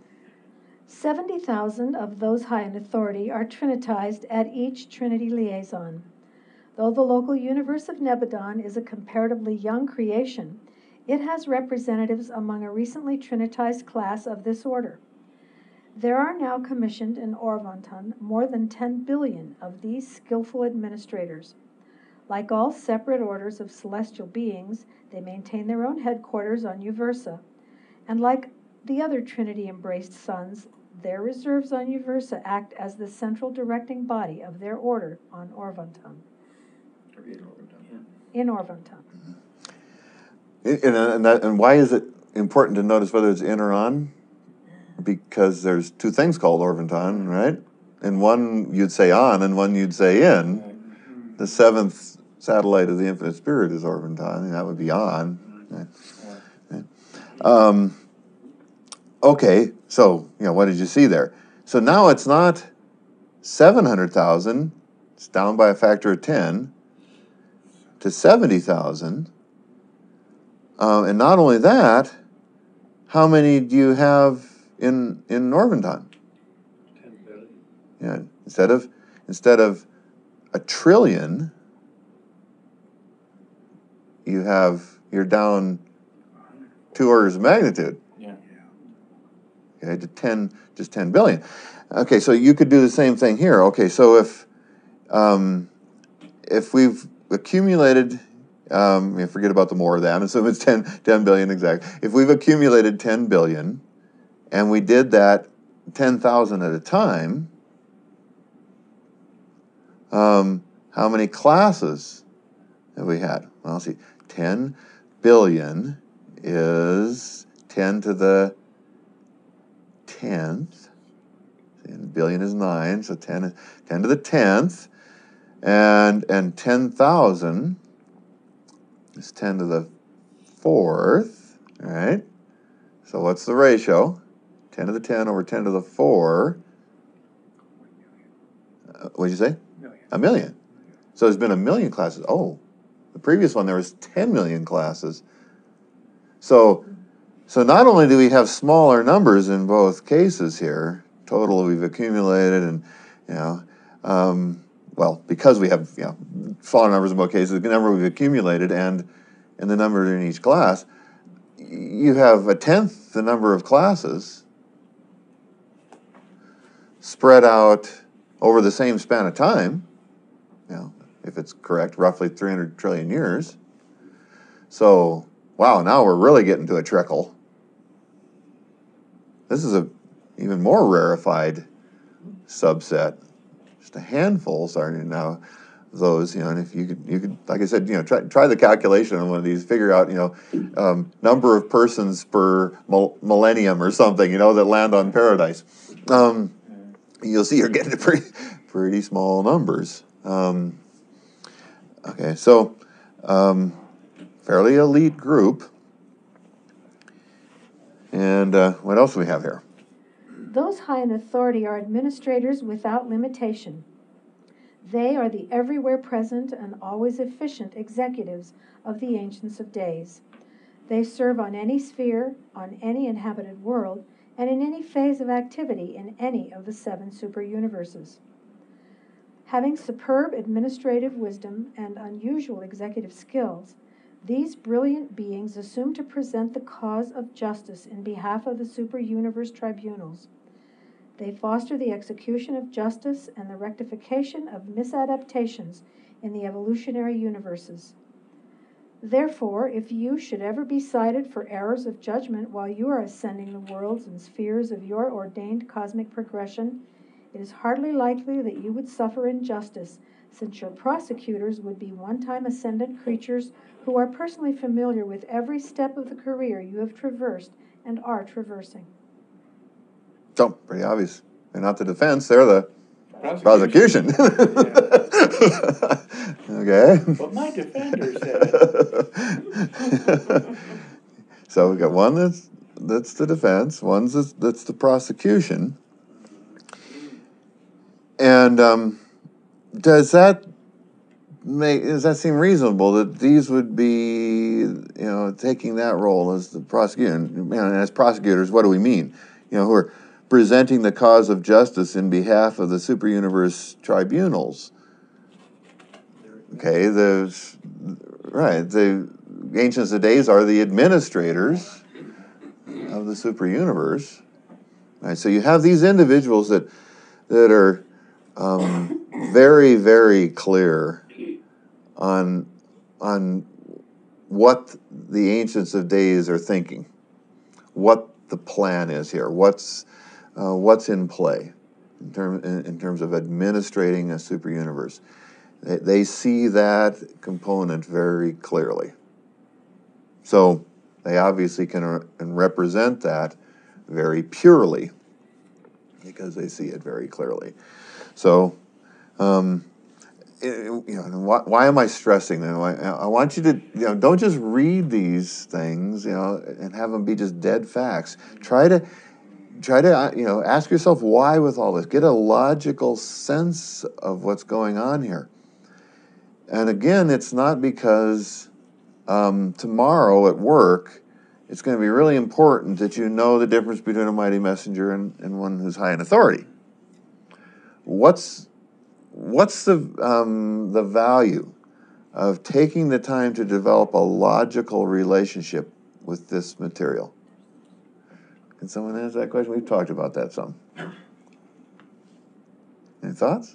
B: 70,000 of those high in authority are trinitized at each Trinity liaison. Though the local universe of Nebadon is a comparatively young creation, it has representatives among a recently trinitized class of this order. There are now commissioned in Orvonton more than 10 billion of these skillful administrators. Like all separate orders of celestial beings, they maintain their own headquarters on Uversa, and like the other Trinity-embraced sons, their reserves on Uversa act as the central directing body of their order on Orvonton. In Orvonton.
A: And why is it important to notice whether it's in or on? Because there's two things called Orvonton, right? And one you'd say on, and one you'd say in. The seventh satellite of the Infinite Spirit is Orvonton, and that would be on. Okay, so what did you see there? So now it's not 700,000; it's down by a factor of 10 to 70,000. And not only that, how many do you have in Orvonton?
E: 10 billion.
A: Yeah, instead of a trillion, you're down 2 orders of magnitude.
C: Yeah.
A: Okay, to 10 billion. Okay, so you could do the same thing here. Okay, so if we've accumulated, forget about the more than, assume it's 10 billion exact. If we've accumulated 10 billion, and we did that 10,000 at a time, how many classes have we had? Well, let's see. 10 billion is 10 to the 10th. And billion is 9, so 10 to the 10th. And 10,000 is 10 to the 4th, all right? So what's the ratio? 10 to the 10 over 10 to the 4. What'd you say?
E: Million.
A: A million. So there's been a million classes. Oh, the previous one there was 10 million classes. So not only do we have smaller numbers in both cases here, total we've accumulated, and well, because we have smaller numbers in both cases, the number we've accumulated and the number in each class, you have a tenth the number of classes spread out over the same span of time. If it's correct, roughly 300 trillion years. So, wow, now we're really getting to a trickle. This is a even more rarefied subset. Just a handful starting now. Those, and if you could, like I said, try the calculation on one of these. Figure out, number of persons per millennium or something, that land on paradise. You'll see you're getting to pretty small numbers. Okay, so fairly elite group. And what else do we have here?
B: Those high in authority are administrators without limitation. They are the everywhere present and always efficient executives of the Ancients of Days. They serve on any sphere, on any inhabited world, and in any phase of activity in any of the 7 super-universes. Having superb administrative wisdom and unusual executive skills, these brilliant beings assume to present the cause of justice in behalf of the super-universe tribunals. They foster the execution of justice and the rectification of misadaptations in the evolutionary universes. Therefore, if you should ever be cited for errors of judgment while you are ascending the worlds and spheres of your ordained cosmic progression, it is hardly likely that you would suffer injustice, since your prosecutors would be one-time ascendant creatures who are personally familiar with every step of the career you have traversed and are traversing.
A: So, pretty obvious. They're not the defense, they're the prosecution. Okay.
C: But my defender said.
A: So we've got one that's the defense, that's the prosecution. And does that seem reasonable that these would be, taking that role as the prosecutor? And as prosecutors, what do we mean? Who are presenting the cause of justice in behalf of the super-universe tribunals. Okay, the Ancients of Days are the administrators of the super-universe. Right, so you have these individuals that are very, very clear on what the Ancients of Days are thinking, what the plan is here, what's in play in terms of administrating a super universe. They see that component very clearly. So they obviously can represent that very purely because they see it very clearly. So, why am I stressing them? I want you to, don't just read these things, and have them be just dead facts. Try to, ask yourself why with all this. Get a logical sense of what's going on here. And again, it's not because tomorrow at work, it's going to be really important that you know the difference between a mighty messenger and one who's high in authority. What's the value of taking the time to develop a logical relationship with this material? Can someone answer that question? We've talked about that some. Any thoughts?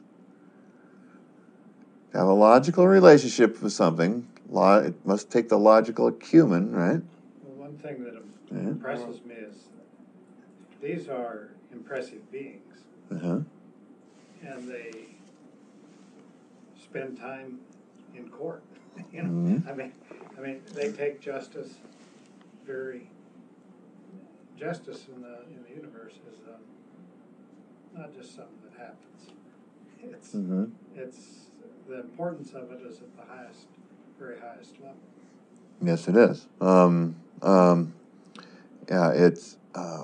A: To have a logical relationship with something, it must take the logical acumen, right?
E: Well, one thing that impresses me is these are impressive beings.
A: Uh-huh.
E: And they spend time in court.
A: Mm-hmm.
E: I mean, they take justice justice in the universe is not just something that happens. It's the importance of it is at the very highest level.
A: Yes, it is. Yeah, it's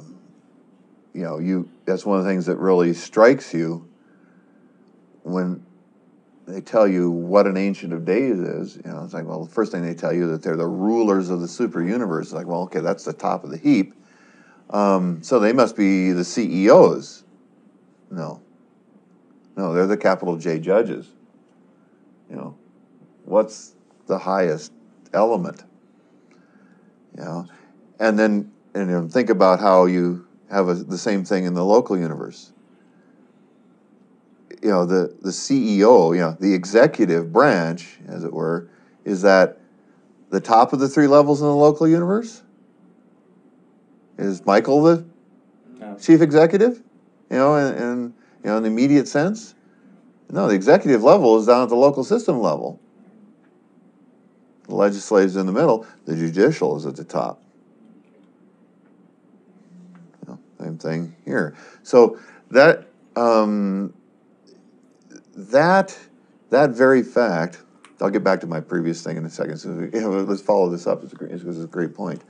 A: that's one of the things that really strikes you when they tell you what an Ancient of Days is. It's like, well, the first thing they tell you that they're the rulers of the super universe. It's like, well, okay, that's the top of the heap. So they must be the CEOs. No, they're the capital J judges. What's the highest element? And then think about how you have the same thing in the local universe. The CEO, the executive branch, as it were, is that the top of the three levels in the local universe? Is Michael the chief executive? In the immediate sense? No, the executive level is down at the local system level. The legislative is in the middle. The judicial is at the top. Same thing here. So that very fact. I'll get back to my previous thing in a second. So let's follow this up. It's a great point.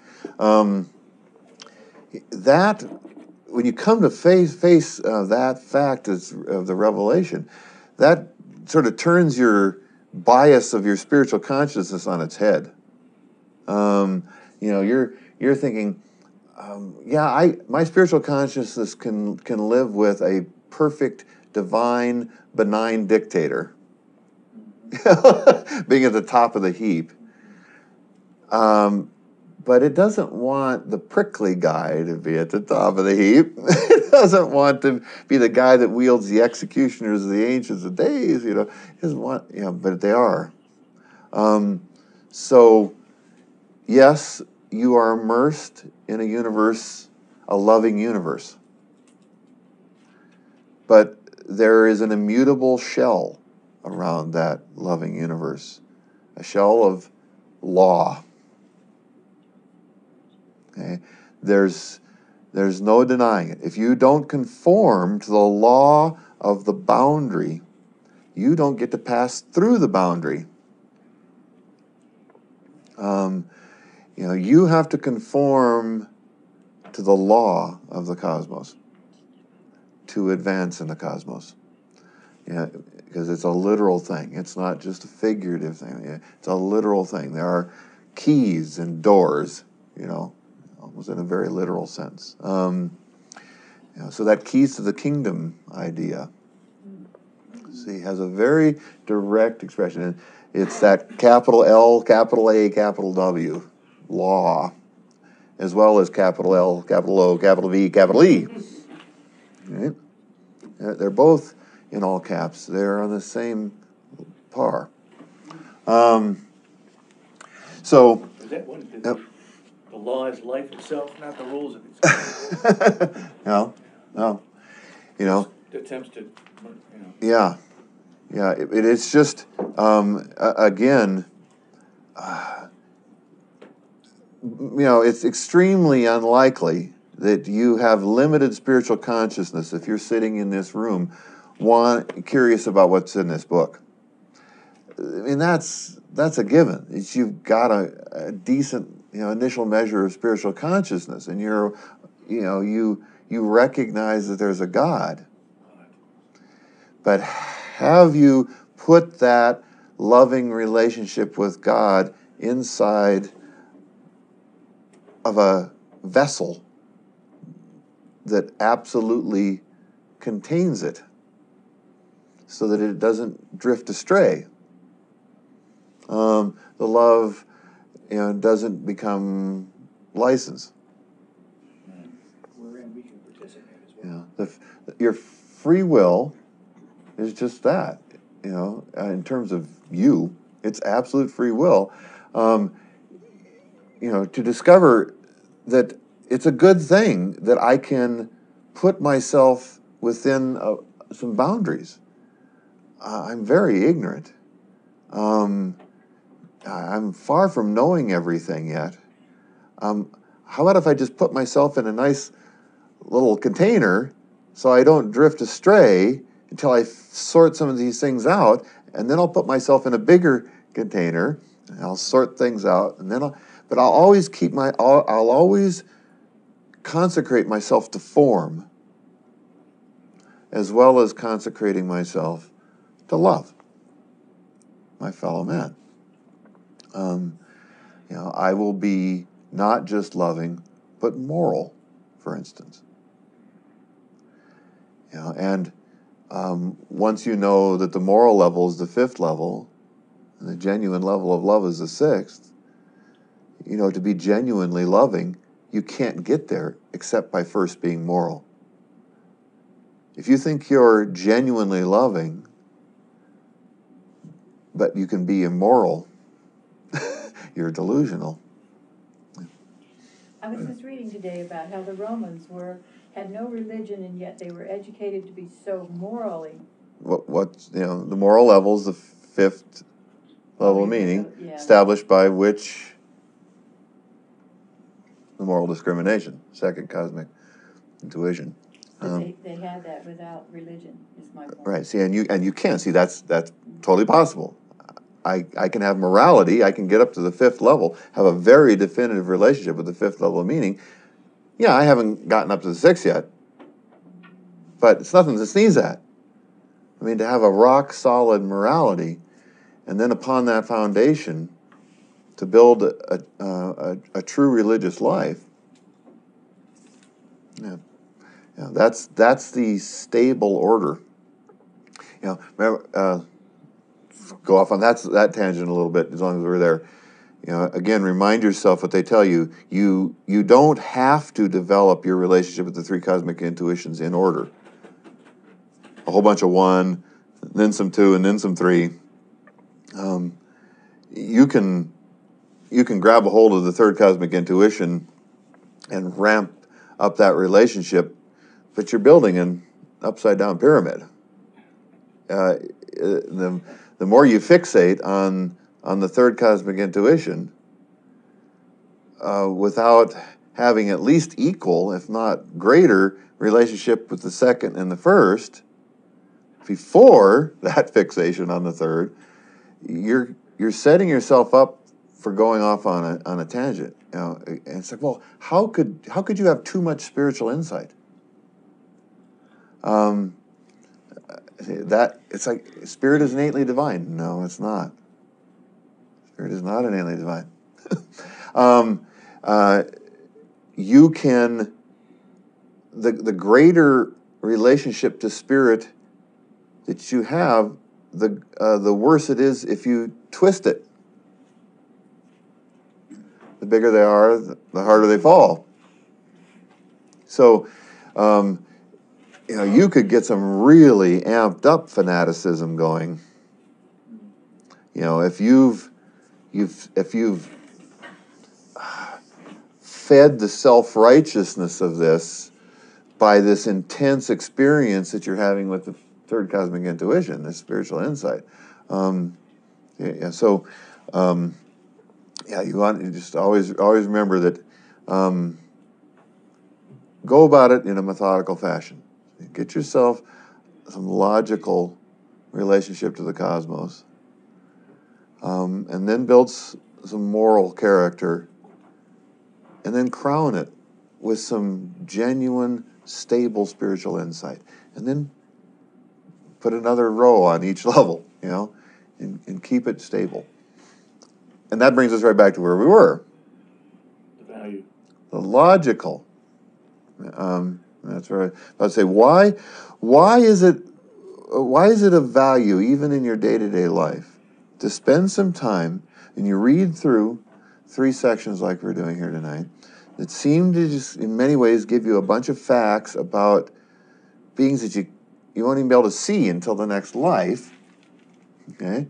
A: That when you come to face that fact of the revelation, that sort of turns your bias of your spiritual consciousness on its head. You're thinking, my spiritual consciousness can live with a perfect, divine, benign dictator, being at the top of the heap. But it doesn't want the prickly guy to be at the top of the heap. It doesn't want to be the guy that wields the executioners of the Ancients of Days. It doesn't want, but they are. So, yes, you are immersed in a universe, a loving universe. But there is an immutable shell around that loving universe, a shell of law. Okay? There's no denying it. If you don't conform to the law of the boundary, you don't get to pass through the boundary. You have to conform to the law of the cosmos to advance in the cosmos. Because it's a literal thing. It's not just a figurative thing. It's a literal thing. There are keys and doors, almost in a very literal sense. So that keys to the kingdom idea, has a very direct expression. And it's that capital L, capital A, capital W, law, as well as capital L, capital O, capital V, capital E. Right? They're both in all caps. They're on the same par. So...
C: Is that one? The law is life itself, not the rules of itself.
A: No.
C: Attempts to,
A: Yeah. It's just, again, it's extremely unlikely that you have limited spiritual consciousness if you're sitting in this room, curious about what's in this book. I mean, that's a given. You've got a decent, initial measure of spiritual consciousness, and you recognize that there's a God. But have you put that loving relationship with God inside of a vessel that absolutely contains it so that it doesn't drift astray? The love, doesn't become license.
C: wherein we can participate as well.
A: Your free will is just that. In terms of you, it's absolute free will. To discover that it's a good thing that I can put myself within some boundaries. I'm very ignorant. I'm far from knowing everything yet. How about if I just put myself in a nice little container so I don't drift astray until I sort some of these things out, and then I'll put myself in a bigger container, And I'll sort things out, and then but I'll always I'll always consecrate myself to form, as well as consecrating myself to love my fellow man. I will be not just loving, but moral, for instance. And once you know that the moral level is the fifth level, and the genuine level of love is the sixth, to be genuinely loving, you can't get there except by first being moral. If you think you're genuinely loving, but you can be immoral, you're delusional.
D: I was just reading today about how the Romans had no religion, and yet they were educated to be so morally.
A: The moral level is the fifth level of meaning, established by which the moral discrimination, second cosmic intuition.
D: They had that without religion, is my point.
A: Right. See, and you can see that's totally possible. I can have morality. I can get up to the fifth level, have a very definitive relationship with the fifth level of meaning. Yeah, I haven't gotten up to the sixth yet, but it's nothing to sneeze at. I mean, to have a rock solid morality, and then upon that foundation, to build a true religious life. That's the stable order. Remember, go off on that tangent a little bit as long as we're there. Again, remind yourself what they tell you. You don't have to develop your relationship with the three cosmic intuitions in order. A whole bunch of one, then some two, and then some three. You can grab a hold of the third cosmic intuition and ramp up that relationship, but you're building an upside down pyramid. The more you fixate on the third cosmic intuition, without having at least equal, if not greater, relationship with the second and the first, before that fixation on the third, you're setting yourself up for going off on a tangent. And it's like, well, how could you have too much spiritual insight? That it's like spirit is innately divine. No, it's not. Spirit is not innately divine. You can the greater relationship to spirit that you have, the worse it is if you twist it. The bigger they are, the harder they fall. So, you could get some really amped up fanaticism going. If you've fed the self-righteousness of this by this intense experience that you're having with the third cosmic intuition, this spiritual insight. You want to just always remember that. Go about it in a methodical fashion. Get yourself some logical relationship to the cosmos, and then build some moral character, and then crown it with some genuine, stable spiritual insight, and then put another row on each level, and keep it stable. And that brings us right back to where we were.
C: The value.
A: The logical. That's right. I'd say, why is it of value, even in your day-to-day life, to spend some time and you read through 3 sections like we're doing here tonight that seem to just, in many ways, give you a bunch of facts about beings that you won't even be able to see until the next life. Okay?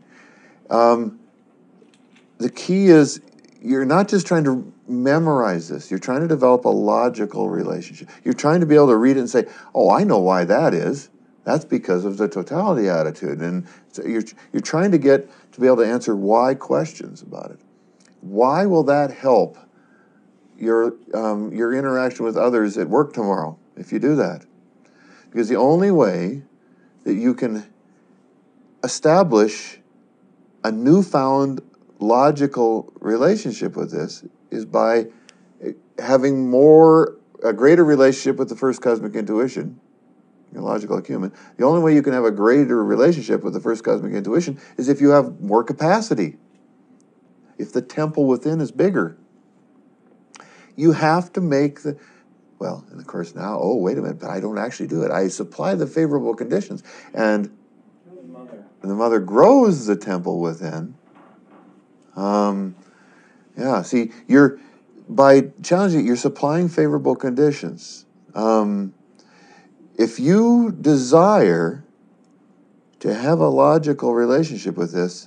A: The key is you're not just trying to memorize this. You're trying to develop a logical relationship. You're trying to be able to read it and say, oh, I know why that is. That's because of the totality attitude. And so you're trying to get to be able to answer why questions about it. Why will that help your interaction with others at work tomorrow if you do that? Because the only way that you can establish a newfound logical relationship with this is by having a greater relationship with the first cosmic intuition, your logical acumen. The only way you can have a greater relationship with the first cosmic intuition is if you have more capacity. If the temple within is bigger. You have to make and of course now, oh, wait a minute, but I don't actually do it. I supply the favorable conditions. And the mother grows the temple within. See, by challenging it, you're supplying favorable conditions. If you desire to have a logical relationship with this,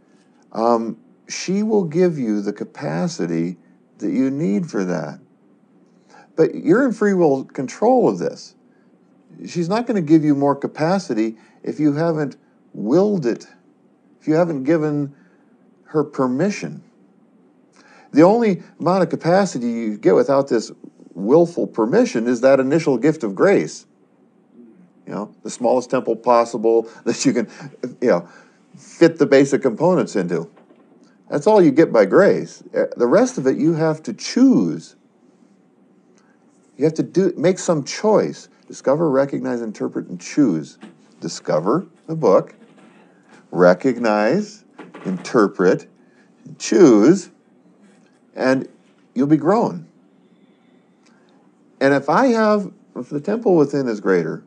A: she will give you the capacity that you need for that. But you're in free will control of this. She's not going to give you more capacity if you haven't willed it, if you haven't given her permission. The only amount of capacity you get without this willful permission is that initial gift of grace. The smallest temple possible that you can, fit the basic components into. That's all you get by grace. The rest of it you have to choose. You have to make some choice. Discover, recognize, interpret, and choose. Discover the book, recognize, interpret, and choose, and you'll be grown. And if the temple within is greater,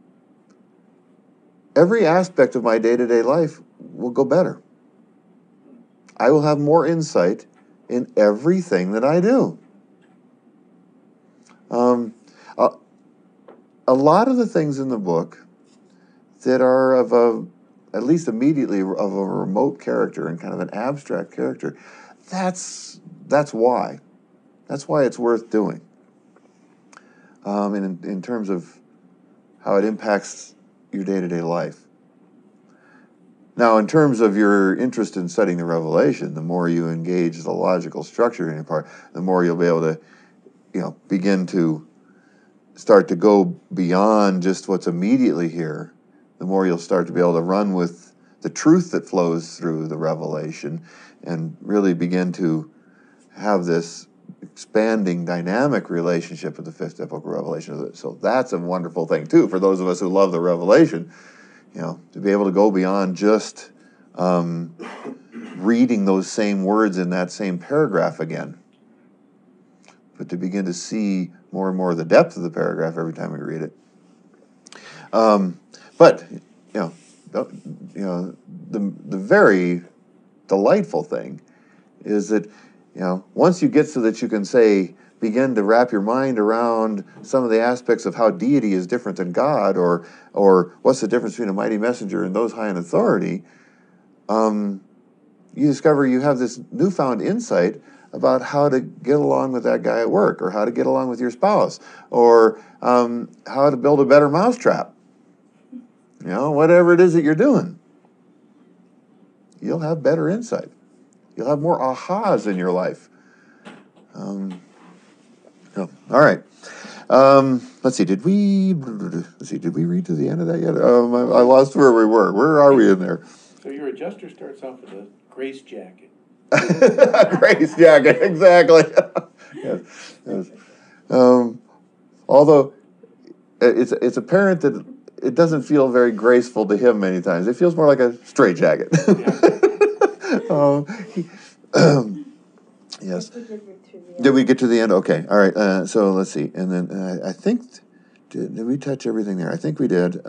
A: every aspect of my day-to-day life will go better. I will have more insight in everything that I do. A lot of the things in the book that are at least immediately of a remote character and kind of an abstract character, that's why. That's why it's worth doing. In terms of how it impacts your day-to-day life. Now, in terms of your interest in studying the revelation, the more you engage the logical structure in your part, the more you'll be able to, begin to start to go beyond just what's immediately here. The more you'll start to be able to run with the truth that flows through the revelation and really begin to have this expanding dynamic relationship with the fifth epochal revelation. So that's a wonderful thing too for those of us who love the revelation, to be able to go beyond just reading those same words in that same paragraph again, but to begin to see more and more of the depth of the paragraph every time we read it. But the very delightful thing is that once you get so that you can begin to wrap your mind around some of the aspects of how deity is different than God, or what's the difference between a mighty messenger and those high in authority, you discover you have this newfound insight about how to get along with that guy at work, or how to get along with your spouse, or how to build a better mousetrap. Whatever it is that you're doing, you'll have better insight. You'll have more ahas in your life. All right. Let's see. Did we read to the end of that yet? I lost where we were. Where are we in there?
C: So your adjuster starts off with a grace jacket.
A: Grace jacket, exactly. Yes. Although it's apparent that it doesn't feel very graceful to him many times. It feels more like a straitjacket. Yes. Did we get to the end? Okay. All right. So let's see. And then I think, did we touch everything there? I think we did.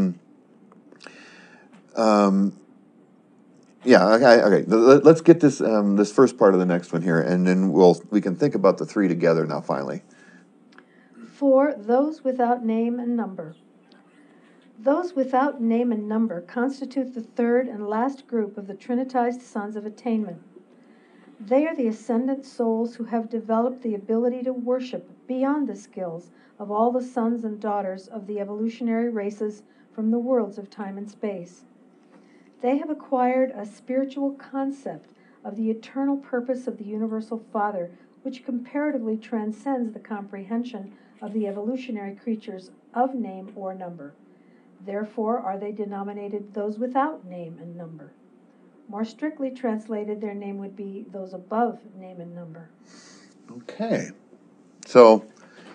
A: Yeah. Okay. Let's get this this first part of the next one here, and then we can think about the three together now. Finally.
B: For those without name and number. Those without name and number constitute the third and last group of the Trinitized Sons of Attainment. They are the ascendant souls who have developed the ability to worship beyond the skills of all the sons and daughters of the evolutionary races from the worlds of time and space. They have acquired a spiritual concept of the eternal purpose of the Universal Father, which comparatively transcends the comprehension of the evolutionary creatures of name or number. Therefore are they denominated those without name and number. More strictly translated, their name would be those above name and number.
A: Okay. So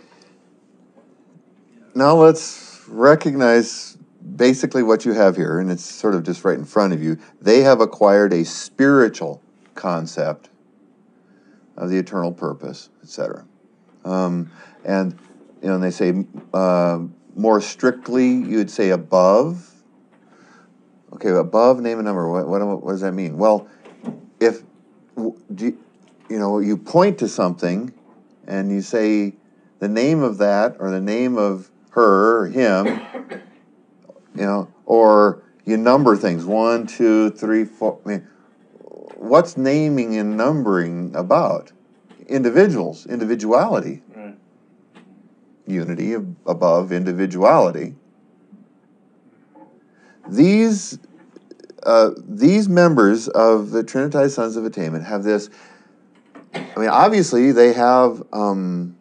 A: now let's recognize basically what you have here, and it's sort of just right in front of you. They have acquired a spiritual concept of the eternal purpose, etc. And they say more strictly, you'd say above. Okay, above name and number. What does that mean? Well, if you point to something, and you say the name of that or the name of her or him, or you number things 1, 2, 3, 4. I mean, what's naming and numbering about? Individuals, individuality.
C: Right.
A: Unity above individuality. These members of the Trinitized Sons of Attainment have this. I mean, obviously, they have a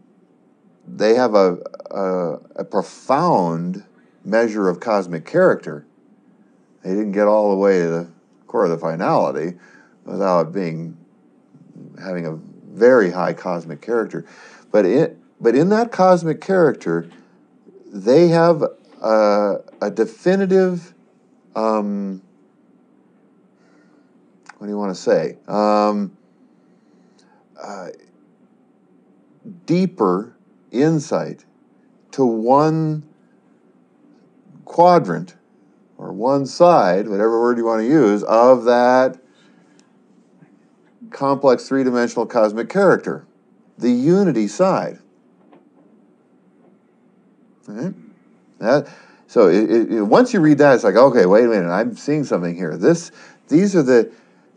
A: profound measure of cosmic character. They didn't get all the way to the core of the finality without having a very high cosmic character. But in that cosmic character, they have a definitive. What do you want to say? Deeper insight to one quadrant or one side, whatever word you want to use, of that complex three-dimensional cosmic character, the unity side. Right? So once you read that, it's like, okay, wait a minute, I'm seeing something here. These are the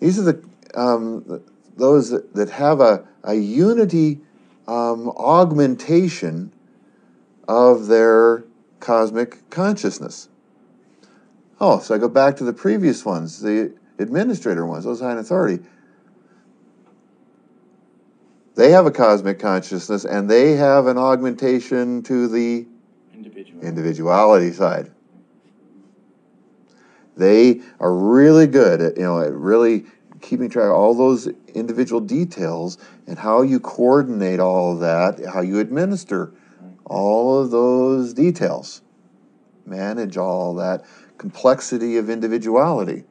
A: those that have a unity augmentation of their cosmic consciousness. Oh, so I go back to the previous ones, the administrator ones, those high in authority. They have a cosmic consciousness, and they have an augmentation to the individuality side. They are really good at really keeping track of all those individual details and how you coordinate all of that, how you administer all of those details, manage all that complexity of individuality.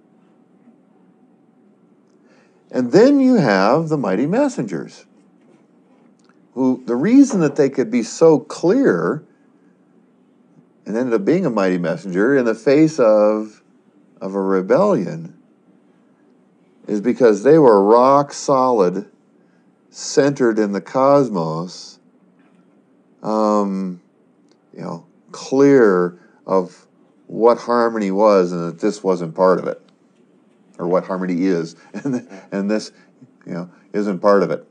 A: And then you have the mighty messengers, who the reason that they could be so clear and ended up being a mighty messenger in the face of a rebellion is because they were rock solid, centered in the cosmos, clear of what harmony was and that this wasn't part of it, or what harmony is, and this, isn't part of it.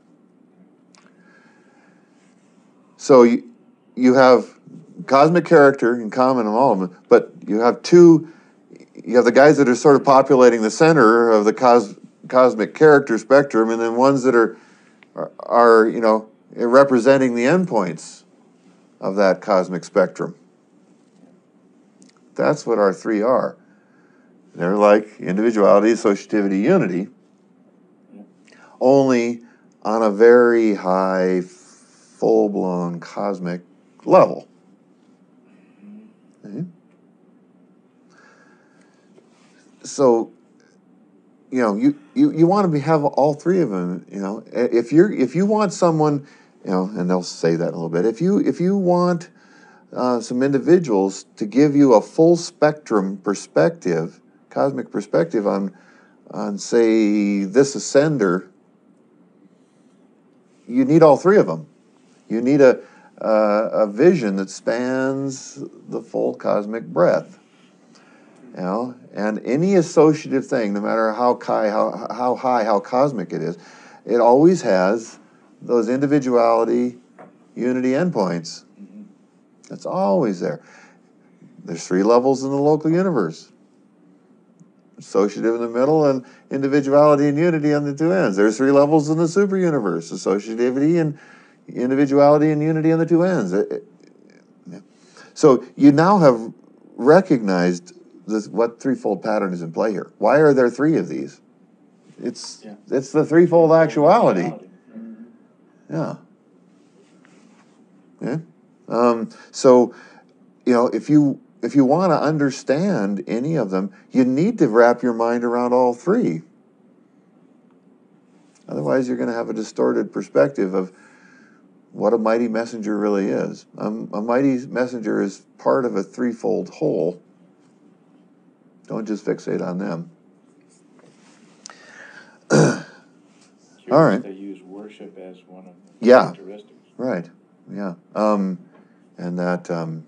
A: So you have cosmic character in common in all of them, but you have the guys that are sort of populating the center of the cosmic character spectrum, and then ones that are representing the endpoints of that cosmic spectrum. That's what our three are. They're like individuality, associativity, unity, only on a very high, full-blown cosmic level. Okay? So, you want to have all three of them. If you want someone, and they'll say that a little bit. If you want some individuals to give you a full spectrum perspective, cosmic perspective on say this ascender, you need all three of them. You need a vision that spans the full cosmic breadth. And any associative thing, no matter how high, how cosmic it is, it always has those individuality, unity endpoints. That's always there. There's three levels in the local universe. Associative in the middle and individuality and unity on the two ends. There's three levels in the super universe. Associativity and individuality and unity on the two ends. So you now have recognized what threefold pattern is in play here? Why are there three of these? It's
C: Yeah.
A: it's the threefold actuality.
C: Mhm.
A: Yeah. Yeah. So, if you want to understand any of them, you need to wrap your mind around all three. Otherwise, you're going to have a distorted perspective of what a mighty messenger really is. A mighty messenger is part of a threefold whole. Don't just fixate on them. All right.
C: They use worship as one of the
A: Yeah.
C: characteristics.
A: Right. Yeah. And that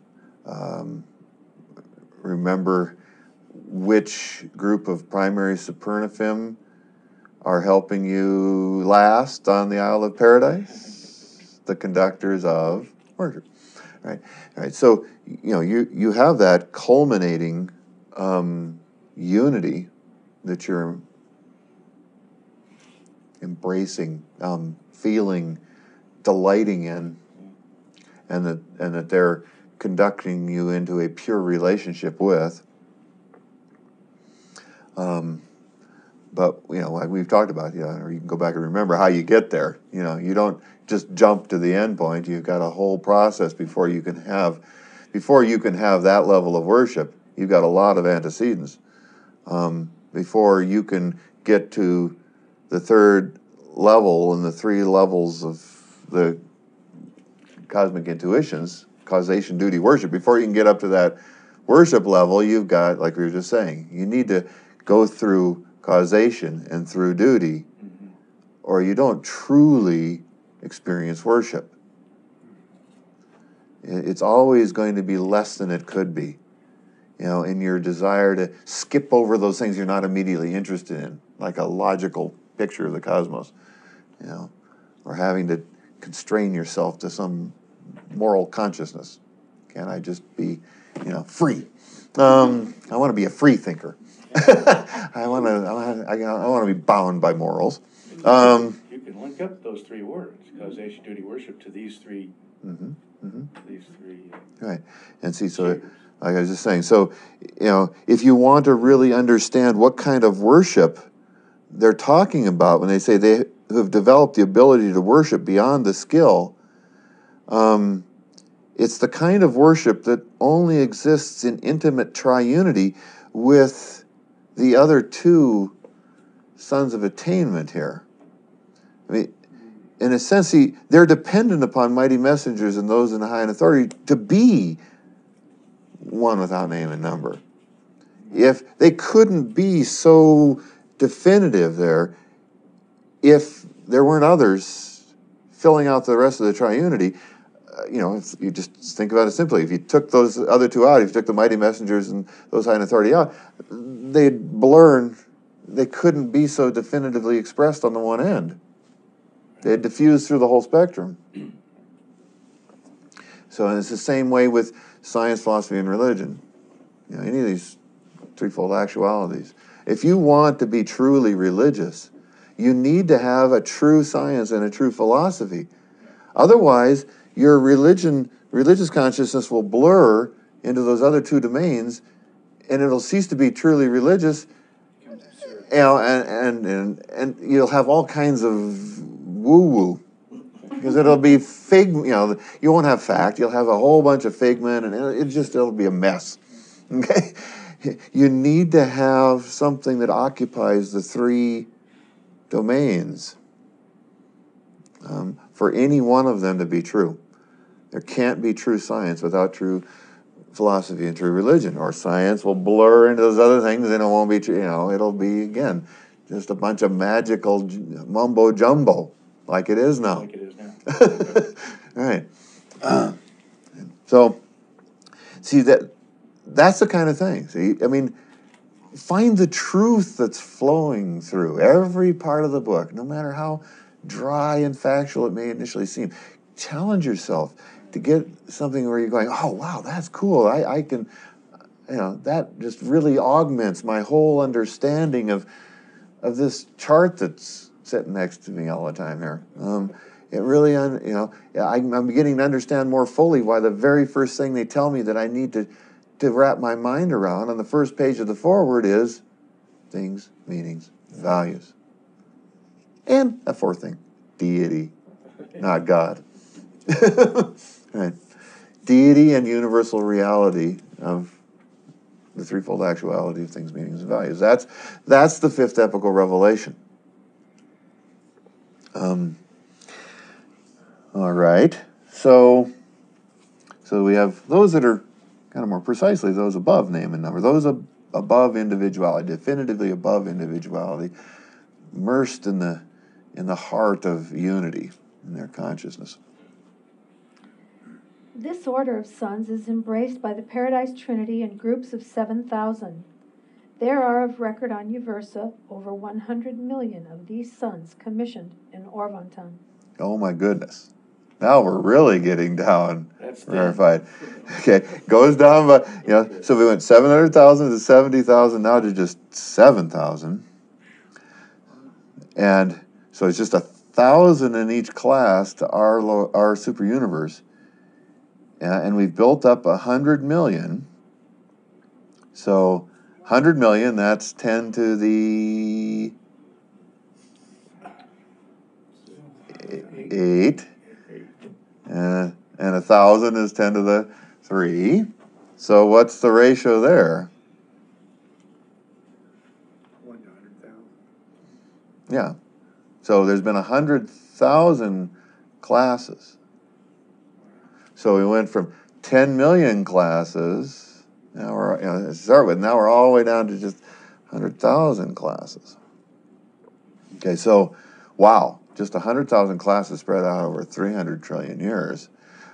A: remember which group of primary Supernifim are helping you last on the Isle of Paradise? The conductors of worship. Right. All right. So you have that culminating unity that you're embracing, feeling, delighting in, and that they're conducting you into a pure relationship with. But like we've talked about, or you can go back and remember how you get there. You don't just jump to the end point. You've got a whole process before you can have that level of worship. You've got a lot of antecedents before you can get to the third level in the three levels of the cosmic intuitions, causation, duty, worship. Before you can get up to that worship level, you've got, like we were just saying, you need to go through causation and through duty, or you don't truly experience worship. It's always going to be less than it could be, in your desire to skip over those things you're not immediately interested in, like a logical picture of the cosmos, or having to constrain yourself to some moral consciousness. Can I just be, free? I want to be a free thinker. I want to be bound by morals.
C: You can link up those three words, causation, duty, worship, to these three. These three.
A: Right, and see, so like I was just saying, so if you want to really understand what kind of worship they're talking about when they say they have developed the ability to worship beyond the skill, it's the kind of worship that only exists in intimate triunity with the other two sons of attainment here. I mean, in a sense, they're dependent upon mighty messengers and those in high authority to be one without name and number. If they couldn't be so definitive there, if there weren't others filling out the rest of the triunity, you just think about it simply. If you took those other two out, if you took the mighty messengers and those high in authority out, they'd blur. They couldn't be so definitively expressed on the one end. They'd diffuse through the whole spectrum. So it's the same way with science, philosophy, and religion. Any of these threefold actualities. If you want to be truly religious, you need to have a true science and a true philosophy. Otherwise, your religious consciousness will blur into those other two domains, and it'll cease to be truly religious. And you'll have all kinds of woo-woo, because it'll be fig. You won't have fact. You'll have a whole bunch of figment, and it'll be a mess. Okay, you need to have something that occupies the three domains for any one of them to be true. There can't be true science without true philosophy and true religion, or science will blur into those other things and it won't be true. It'll be, again, just a bunch of magical mumbo jumbo, like it is now.
C: Like it is now.
A: Right. So, see, that's the kind of thing. See, find the truth that's flowing through every part of the book, no matter how dry and factual it may initially seem. Challenge yourself to get something where you're going, oh, wow, that's cool. I can, that just really augments my whole understanding of this chart that's sitting next to me all the time here. It really, I'm beginning to understand more fully why the very first thing they tell me that I need to to wrap my mind around on the first page of the foreword is things, meanings, values. And a fourth thing, deity, not God. Right. Deity and universal reality of the threefold actuality of things, meanings, and values. That's the fifth epical revelation. All right. So we have those that are kind of more precisely those above name and number. Those above individuality, definitively above individuality, immersed in the heart of unity in their consciousness.
B: This order of sons is embraced by the Paradise Trinity in groups of 7,000. There are of record on Uversa over 100 million of these sons commissioned in Orvonton.
A: Oh my goodness. Now we're really getting down
C: That's
A: rarefied. Okay, goes down by, so we went 700,000 to 70,000, now to just 7,000. And so it's just 1,000 in each class to our super universe. And we've built up 100 million. So 100 million, that's 10 to the 8. And 1,000 is 10 to the 3. So what's the ratio there?
E: 1 to 100,000.
A: Yeah. So there's been 100,000 classes. So we went from 10 million classes. Now we're all the way down to just 100,000 classes. Okay, so wow, just 100,000 classes spread out over 300 trillion years.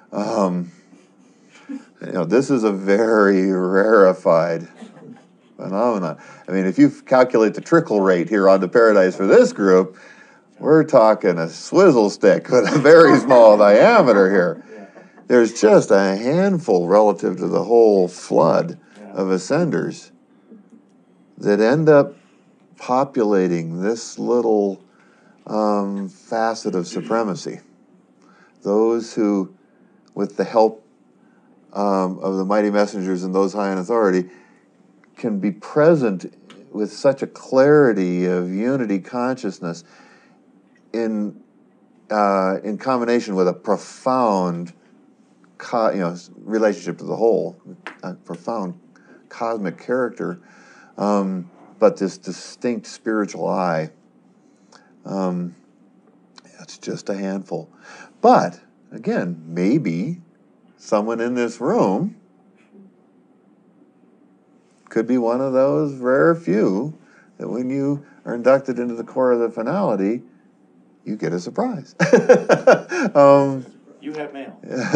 A: This is a very rarefied phenomenon. I mean, if you calculate the trickle rate here on the Paradise for this group, we're talking a swizzle stick with a very small diameter here. There's just a handful relative to the whole flood of ascenders that end up populating this little facet of supremacy. Those who, with the help of the mighty messengers and those high in authority, can be present with such a clarity of unity consciousness in combination with a profound relationship to the whole, a profound cosmic character, but this distinct spiritual eye. It's just a handful. But, again, maybe someone in this room could be one of those rare few that when you are inducted into the core of the finality, you get a surprise.
C: You have mail.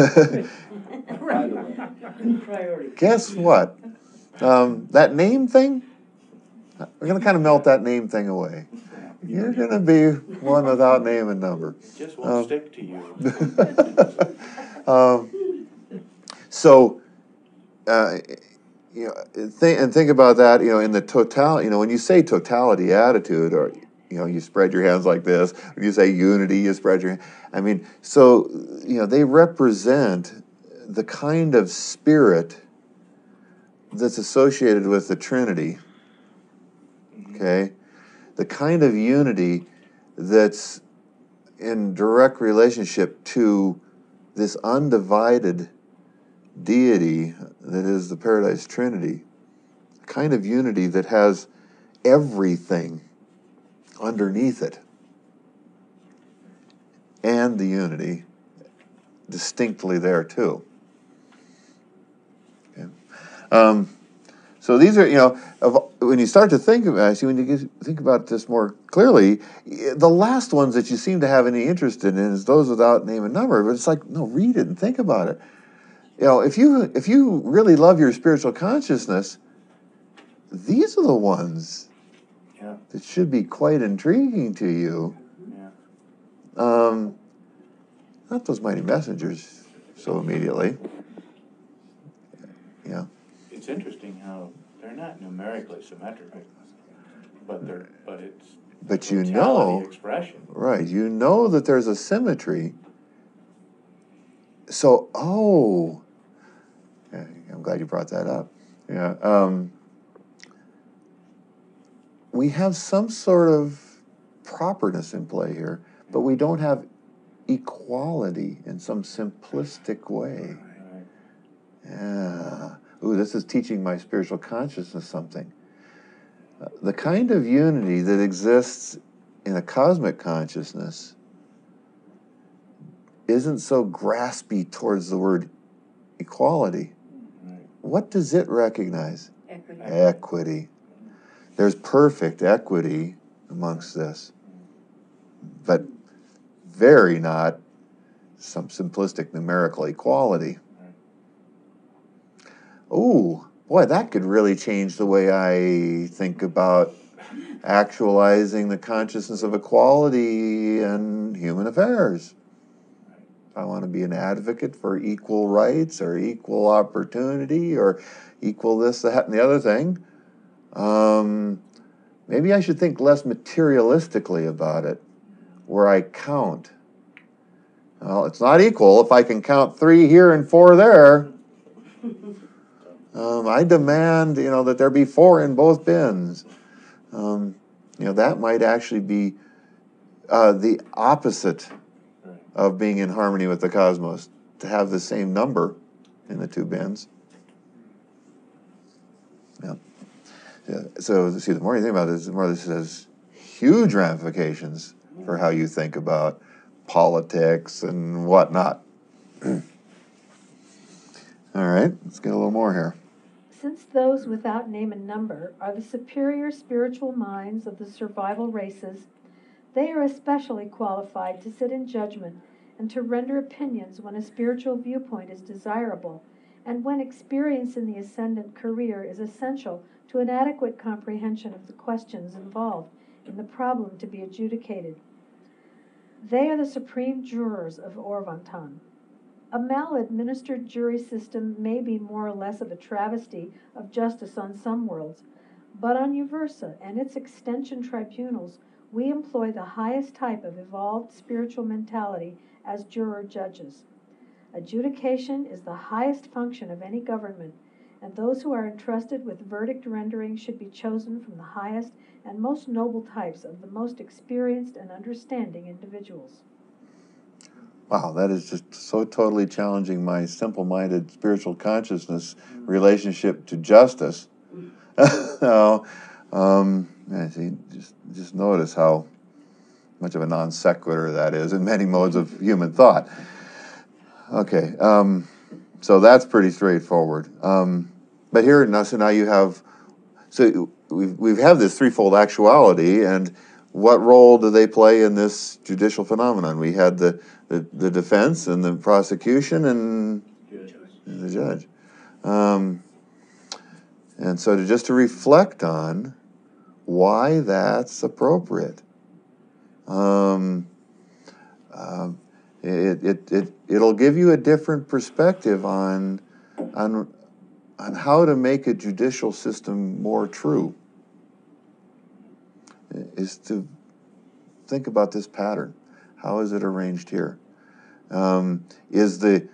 D: Priority.
A: Guess what? That name thing, we're going to kind of melt that name thing away. You're going to be one without name and number.
C: It just won't stick to you.
A: Think about that. In the total. When you say totality attitude, or you spread your hands like this. When you say unity, you spread your hands. I mean, so they represent the kind of spirit that's associated with the Trinity. Okay, the kind of unity that's in direct relationship to this undivided deity that is the Paradise Trinity. A kind of unity that has everything underneath it. And the unity distinctly there too. Okay. So these are, when you start to think about it, when you think about this more clearly, the last ones that you seem to have any interest in is those without name and number. But it's like, no, read it and think about it. If you really love your spiritual consciousness, these are the ones that should be quite intriguing to you. Yeah. Not those mighty messengers so immediately. Yeah.
C: It's interesting how they're not numerically symmetrical, but it's totality expression.
A: Right? That there's a symmetry. So, I'm glad you brought that up. Yeah. We have some sort of properness in play here, but we don't have equality in some simplistic way. Yeah. Ooh, this is teaching my spiritual consciousness something. The kind of unity that exists in a cosmic consciousness isn't so graspy towards the word equality. What does it recognize? Equity. There's perfect equity amongst this, but very not some simplistic numerical equality. Oh, boy, that could really change the way I think about actualizing the consciousness of equality in human affairs. If I want to be an advocate for equal rights or equal opportunity or equal this, that, and the other thing, maybe I should think less materialistically about it, where I count. Well, it's not equal if I can count 3 here and 4 there. I demand, that there be 4 in both bins. That might actually be the opposite of being in harmony with the cosmos, to have the same number in the 2 bins. Yeah. So, see, the more you think about this, the more this has huge ramifications for how you think about politics and whatnot. All right, let's get a little more here.
B: Since those without name and number are the superior spiritual minds of the survival races, they are especially qualified to sit in judgment and to render opinions when a spiritual viewpoint is desirable, and when experience in the ascendant career is essential to an adequate comprehension of the questions involved in the problem to be adjudicated. They are the supreme jurors of Orvonton. A maladministered jury system may be more or less of a travesty of justice on some worlds, but on Uversa and its extension tribunals, we employ the highest type of evolved spiritual mentality as juror-judges. Adjudication is the highest function of any government, and those who are entrusted with verdict rendering should be chosen from the highest and most noble types of the most experienced and understanding individuals.
A: Wow, that is just so totally challenging my simple-minded spiritual consciousness relationship to justice. Just notice how much of a non sequitur that is in many modes of human thought. Okay, so that's pretty straightforward. But here, now you have, so we have this threefold actuality, and what role do they play in this judicial phenomenon? We had the defense and the prosecution and the judge. And so just to reflect on why that's appropriate. It'll give you a different perspective on how to make a judicial system more true. Is to think about this pattern. How is it arranged here? Is the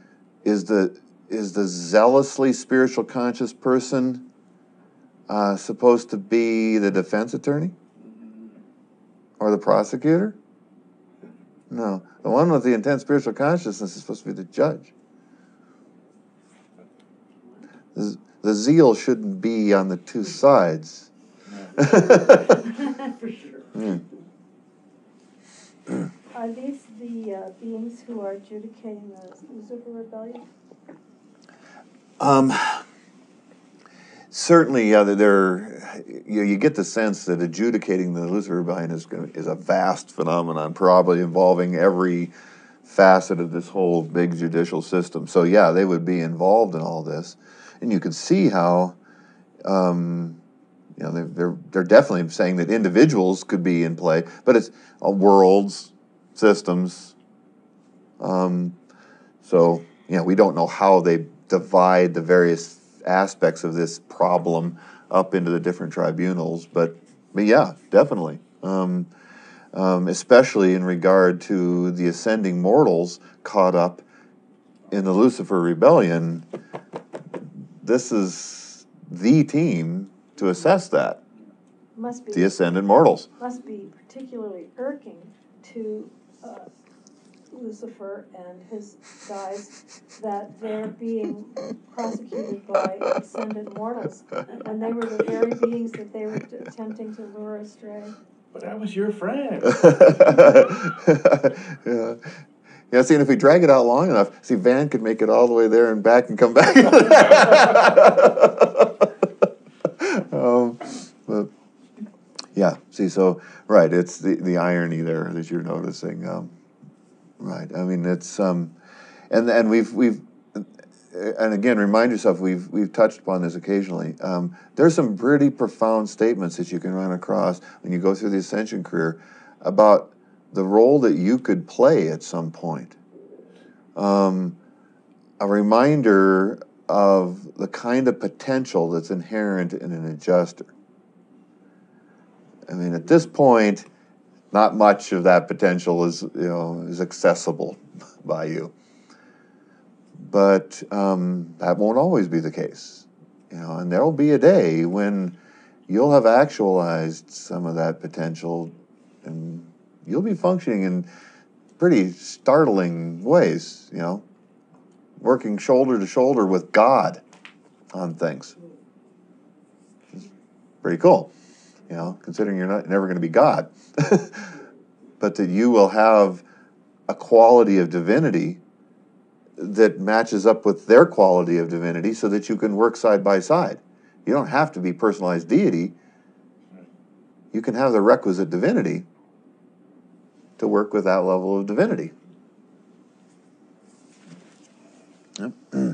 A: zealously spiritual conscious person supposed to be the defense attorney or the prosecutor? No, the one with the intense spiritual consciousness is supposed to be the judge. The zeal shouldn't be on the two sides.
B: For sure. Are these the beings who are adjudicating the Lucifer rebellion?
A: Certainly, you get the sense that adjudicating the Lucifer rebellion is a vast phenomenon, probably involving every facet of this whole big judicial system. So yeah, they would be involved in all this, and you could see how, they're definitely saying that individuals could be in play, but it's worlds, systems. So we don't know how they divide the various aspects of this problem up into the different tribunals, but yeah, definitely. Especially in regard to the ascending mortals caught up in the Lucifer rebellion, this is the team to assess that.
B: Must be
A: The ascended mortals.
B: must be particularly irking to Lucifer and his guys that they're being prosecuted by ascended mortals when they were the very beings that they were attempting to lure astray.
C: But I was your friend.
A: Yeah. Yeah, see, and if we drag it out long enough, see, Van could make it all the way there and back and come back. But yeah, see, so, right, it's the irony there that you're noticing. Right, I mean, it's, and we've, and again, remind yourself, we've touched upon this occasionally. There's some pretty profound statements that you can run across when you go through the ascension career about the role that you could play at some point. A reminder of the kind of potential that's inherent in an adjuster. I mean, at this point, not much of that potential is accessible by you. But that won't always be the case, and there'll be a day when you'll have actualized some of that potential, and you'll be functioning in pretty startling ways, working shoulder to shoulder with God on things. Which is pretty cool, considering you're never going to be God, but that you will have a quality of divinity that matches up with their quality of divinity so that you can work side by side. You don't have to be personalized deity. You can have the requisite divinity to work with that level of divinity. Yep.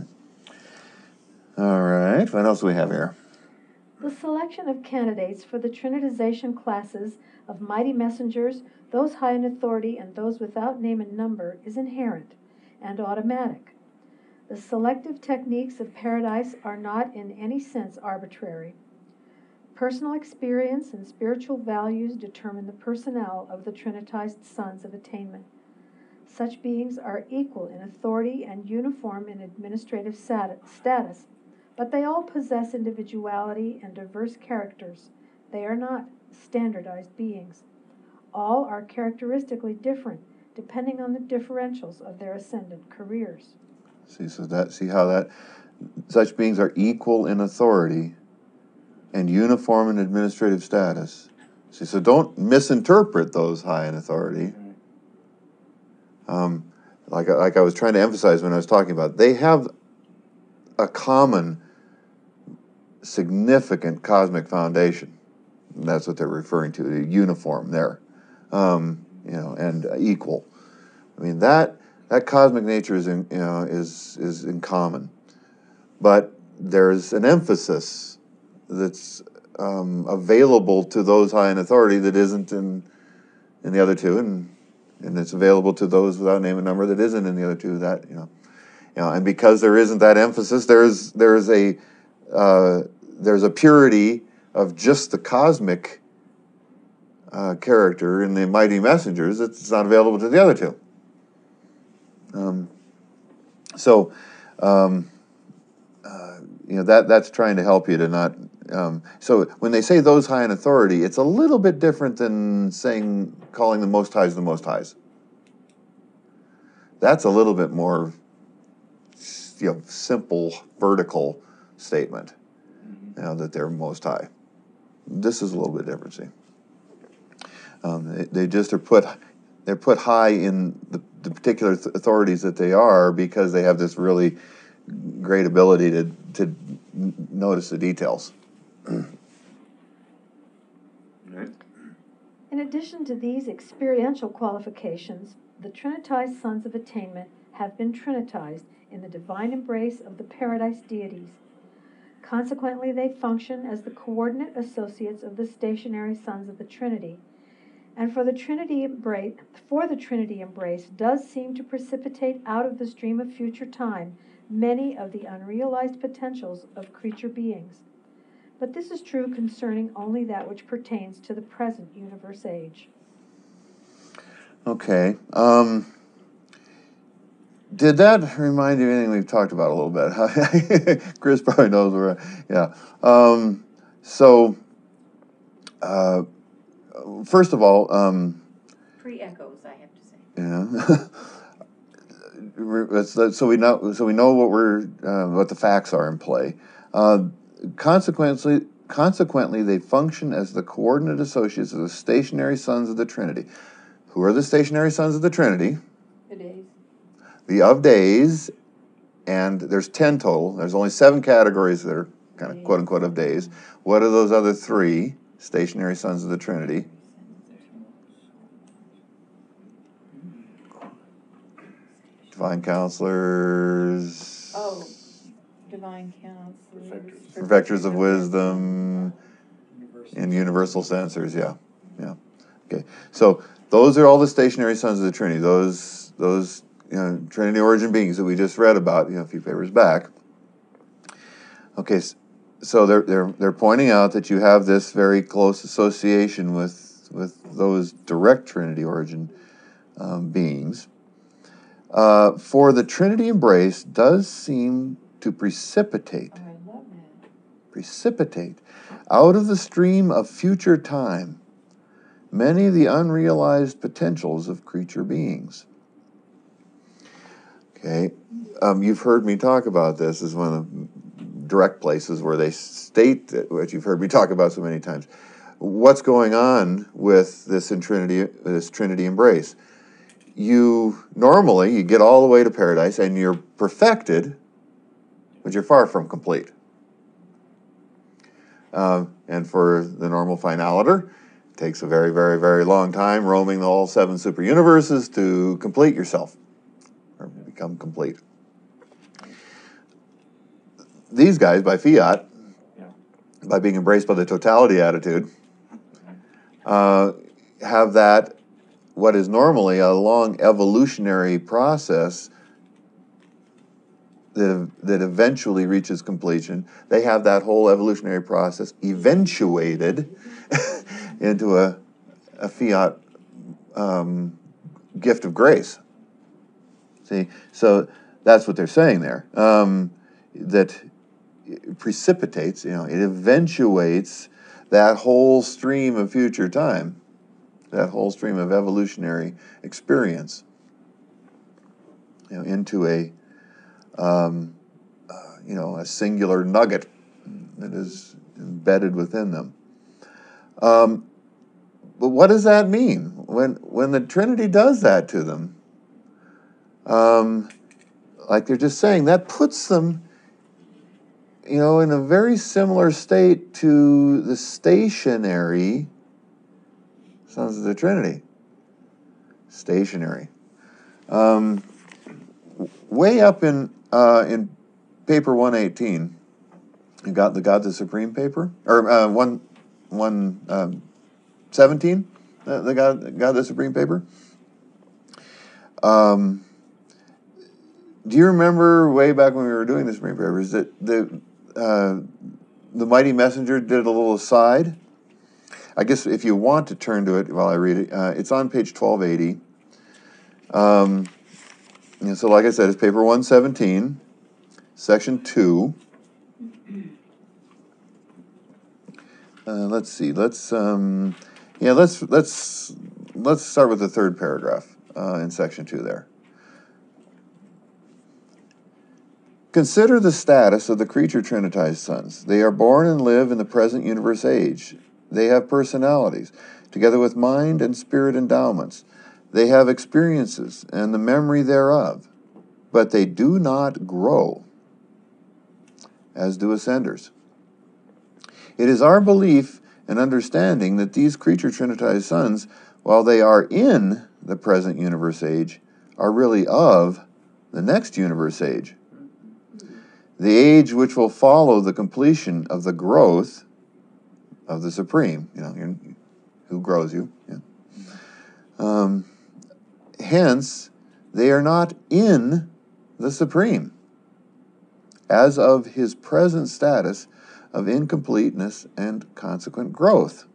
A: All right, what else do we have here?
B: The selection of candidates for the Trinitization classes of mighty messengers, those high in authority, and those without name and number is inherent and automatic. The selective techniques of paradise are not in any sense arbitrary. Personal experience and spiritual values determine the personnel of the Trinitized sons of attainment. Such beings are equal in authority and uniform in administrative status, but they all possess individuality and diverse characters. They are not standardized beings. All are characteristically different, depending on the differentials of their ascendant careers.
A: See how such beings are equal in authority and uniform in administrative status. See, so don't misinterpret those high in authority. Like I was trying to emphasize when I was talking about, they have a common, significant cosmic foundation. And that's what they're referring to, the uniform there, and equal. I mean that cosmic nature is in common, but there's an emphasis that's available to those high in authority that isn't in the other two, and it's available to those without name and number that isn't in the other two. That and because there isn't that emphasis, there's a purity of just the cosmic character in the mighty messengers that's not available to the other two. That's trying to help you to not. So when they say those high in authority, it's a little bit different than calling the Most Highs the Most Highs. That's a little bit more, simple vertical statement. That they're Most High. This is a little bit different. See, they just are they're put high in the particular authorities that they are because they have this really great ability to notice the details.
B: In addition to these experiential qualifications, the Trinitized sons of attainment have been Trinitized in the divine embrace of the paradise deities. Consequently, they function as the coordinate associates of the stationary sons of the Trinity, and for the Trinity embrace does seem to precipitate out of the stream of future time many of the unrealized potentials of creature beings. But this is true concerning only that which pertains to the present universe age.
A: Okay. Did that remind you of anything we've talked about a little bit? Chris probably knows where. Yeah. So, first of all,
D: Pre-echoes, I have to say.
A: yeah. So we know what the facts are in play. Consequently, they function as the coordinate associates of the stationary sons of the Trinity. Who are the stationary sons of the Trinity?
D: The days.
A: The of days, and there's 10 total. There's only 7 categories that are kind of quote unquote of days. What are those other 3 stationary sons of the Trinity? Divine counselors.
D: Oh, divine counselors.
A: Perfecters of wisdom. And universal censors. Yeah. Okay. So those are all the stationary sons of the Trinity. Those Trinity origin beings that we just read about, a few papers back. Okay, so they're pointing out that you have this very close association with those direct Trinity origin beings. For the Trinity embrace does seem to precipitate out of the stream of future time many of the unrealized potentials of creature beings. Okay, you've heard me talk about this as one of the direct places where they state that, which you've heard me talk about so many times. What's going on with this Trinity embrace? You get all the way to paradise and you're perfected, but you're far from complete. And for the normal finaliter, it takes a very, very, very long time roaming all 7 super universes to complete yourself, or become complete. These guys, by fiat, by being embraced by the totality attitude, have that, what is normally a long evolutionary process that eventually reaches completion. They have that whole evolutionary process eventuated into a fiat gift of grace. See, so that's what they're saying there. That it precipitates, it eventuates that whole stream of future time, that whole stream of evolutionary experience, into a singular nugget that is embedded within them. But what does that mean when the Trinity does that to them? Like they're just saying, that puts them, in a very similar state to the stationary sons of the Trinity. Stationary. Way up in paper 118, you got the God the Supreme paper, or 117, the God the Supreme paper. Do you remember way back when we were doing the Supreme papers that the Mighty Messenger did a little aside? I guess if you want to turn to it while I read it, it's on page 1280. So like I said, it's paper 117, section 2. Let's see. Let's start with the 3rd paragraph in section 2 there. Consider the status of the creature trinitized sons. They are born and live in the present universe age. They have personalities, together with mind and spirit endowments. They have experiences and the memory thereof, but they do not grow, as do ascenders. It is our belief and understanding that these creature trinitized sons, while they are in the present universe age, are really of the next universe age, the age which will follow the completion of the growth of the Supreme, who grows you. Yeah. Hence, they are not in the Supreme, as of his present status of incompleteness and consequent growth.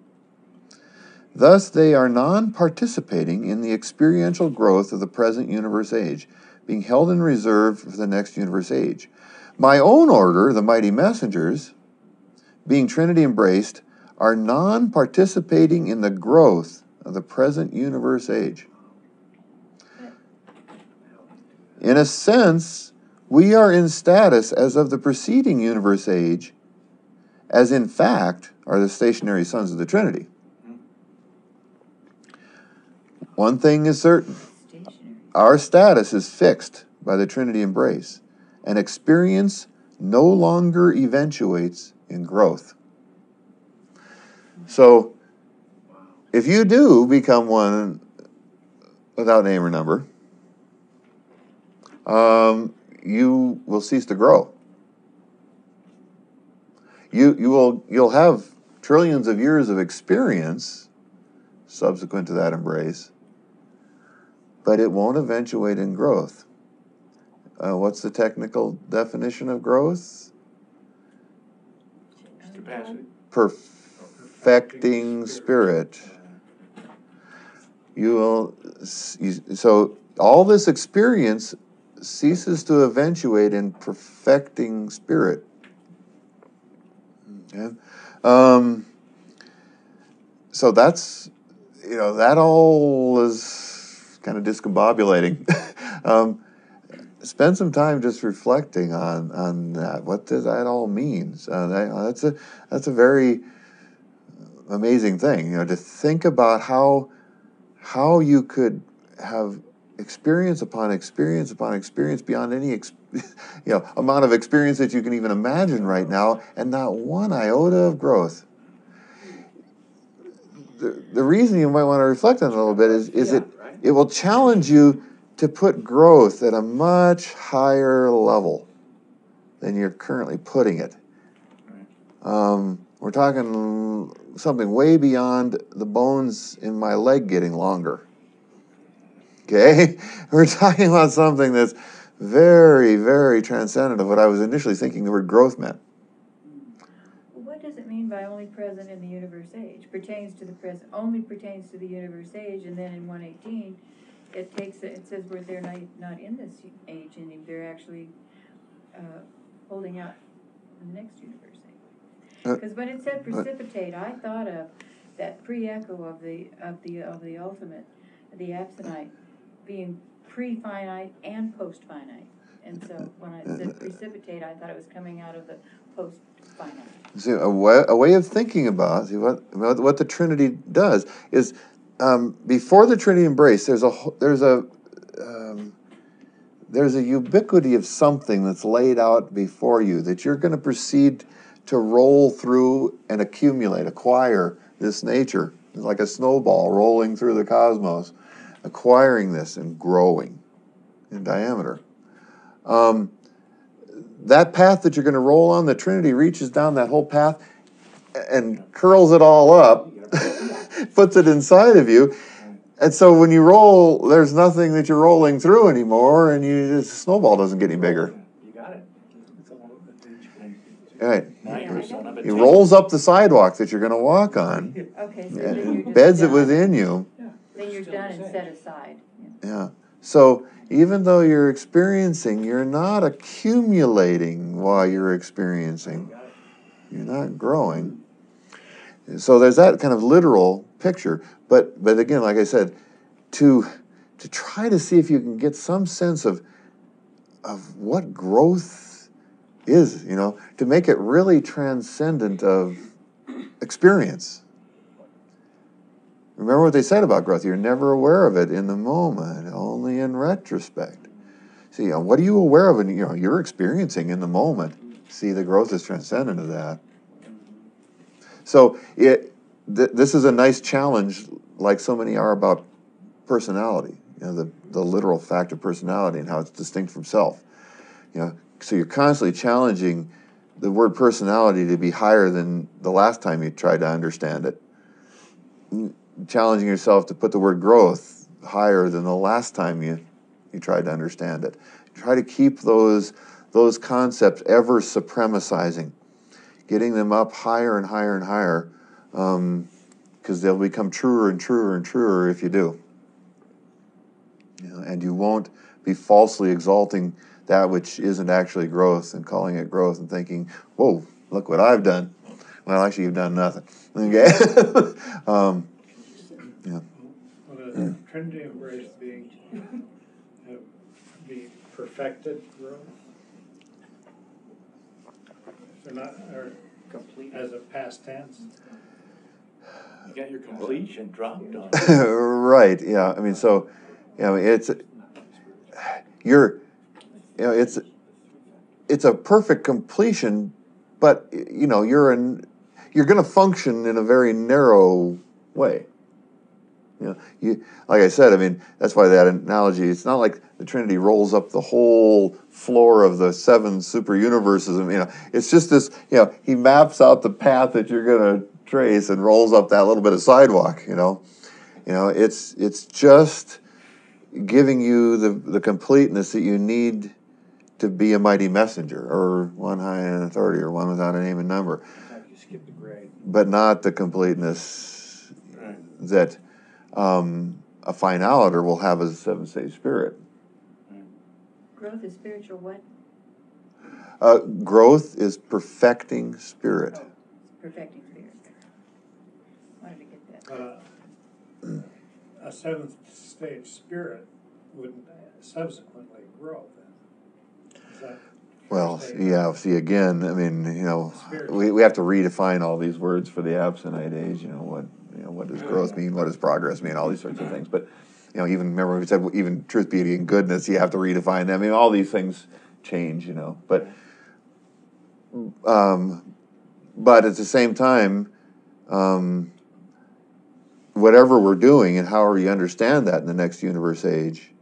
A: Thus, they are non-participating in the experiential growth of the present universe age, being held in reserve for the next universe age. My own order, the mighty messengers, being Trinity embraced, are non-participating in the growth of the present universe age. In a sense, we are in status as of the preceding universe age, as in fact are the stationary sons of the Trinity. One thing is certain. Our status is fixed by the Trinity embrace, and experience no longer eventuates in growth. So, if you do become one without name or number, you will cease to grow. You'll have trillions of years of experience subsequent to that embrace, but it won't eventuate in growth. What's the technical definition of growth?
C: Capacity.
A: Perfecting spirit. So all this experience ceases to eventuate in perfecting spirit. Okay? So that's, that all is kind of discombobulating. Spend some time just reflecting on that. What does that all mean? That's a very amazing thing, to think about how you could have experience upon experience upon experience beyond any amount of experience that you can even imagine right now, and not one iota of growth. The reason you might want to reflect on it a little bit is it will challenge you to put growth at a much higher level than you're currently putting it. We're talking something way beyond the bones in my leg getting longer. Okay? We're talking about something that's very, very transcendent of what I was initially thinking the word growth meant.
D: What does it mean by only present in the universe age? Only pertains to the universe age, and then in 118, it says where they're not in this age, and they're actually holding out the next universe age. Because when it said precipitate, I thought of that pre-echo of the ultimate, the absonite, being pre-finite and post-finite. And so when I said precipitate, I thought it was coming out of the post-finite.
A: See, a way of thinking about what the Trinity does is, before the Trinity embrace, there's a ubiquity of something that's laid out before you that you're going to proceed to roll through and acquire this nature. It's like a snowball rolling through the cosmos, acquiring this and growing in diameter. That path that you're going to roll on, the Trinity reaches down that whole path and curls it all up, puts it inside of you. And so when you roll, there's nothing that you're rolling through anymore, and the snowball doesn't get any bigger.
C: You got it.
A: All right.
C: Now you're a son of a
A: He rolls up the sidewalk that you're going to walk on,
D: Okay, so then you're
A: and
D: just
A: beds it
D: done.
A: within you.
D: Then you're done and set aside.
A: Yeah. So even though you're experiencing, you're not accumulating while you're experiencing. You're not growing. So there's that kind of literal picture. But again, like I said, to try to see if you can get some sense of what growth is, to make it really transcendent of experience. Remember what they said about growth. You're never aware of it in the moment, only in retrospect. See, what are you aware of? And you're experiencing in the moment. See, the growth is transcendent of that. So this is a nice challenge, like so many are about personality. The literal fact of personality and how it's distinct from self. So you're constantly challenging the word personality to be higher than the last time you tried to understand it. Challenging yourself to put the word growth higher than the last time you tried to understand it. Try to keep those concepts ever supremacizing, getting them up higher and higher and higher, because they'll become truer and truer and truer if you do. And and you won't be falsely exalting that which isn't actually growth and calling it growth and thinking, whoa, look what I've done. Well, actually, you've done nothing. Okay? Yeah.
E: Well, the Trinity embrace being be perfected growth. They're not, or
C: Complete.
E: as a past tense.
C: You got your completion dropped on.
A: Right. Yeah. I mean, so, it's it's a perfect completion, but you're going to function in a very narrow way. Like I said, I mean, that's why that analogy, it's not like the Trinity rolls up the whole floor of the 7 super universes. It's just this, he maps out the path that you're going to trace and rolls up that little bit of sidewalk, it's just giving you the completeness that you need to be a mighty messenger, or one high in authority, or one without a name and number.
C: You skip the grade.
A: But not the completeness that a finaliter will have as a seven-stage spirit.
D: Growth is spiritual what?
A: Growth is perfecting spirit.
D: Oh, perfecting spirit. Wanted to get that.
E: A 7th stage spirit wouldn't subsequently grow then. Is that
A: Well, yeah, see, again, I mean, we have to redefine all these words for the Absentite age, what does growth mean, what does progress mean, all these sorts of things. But, even remember we said even truth, beauty, and goodness, you have to redefine them. I mean, all these things change, But at the same time, whatever we're doing and however you understand that in the next universe age,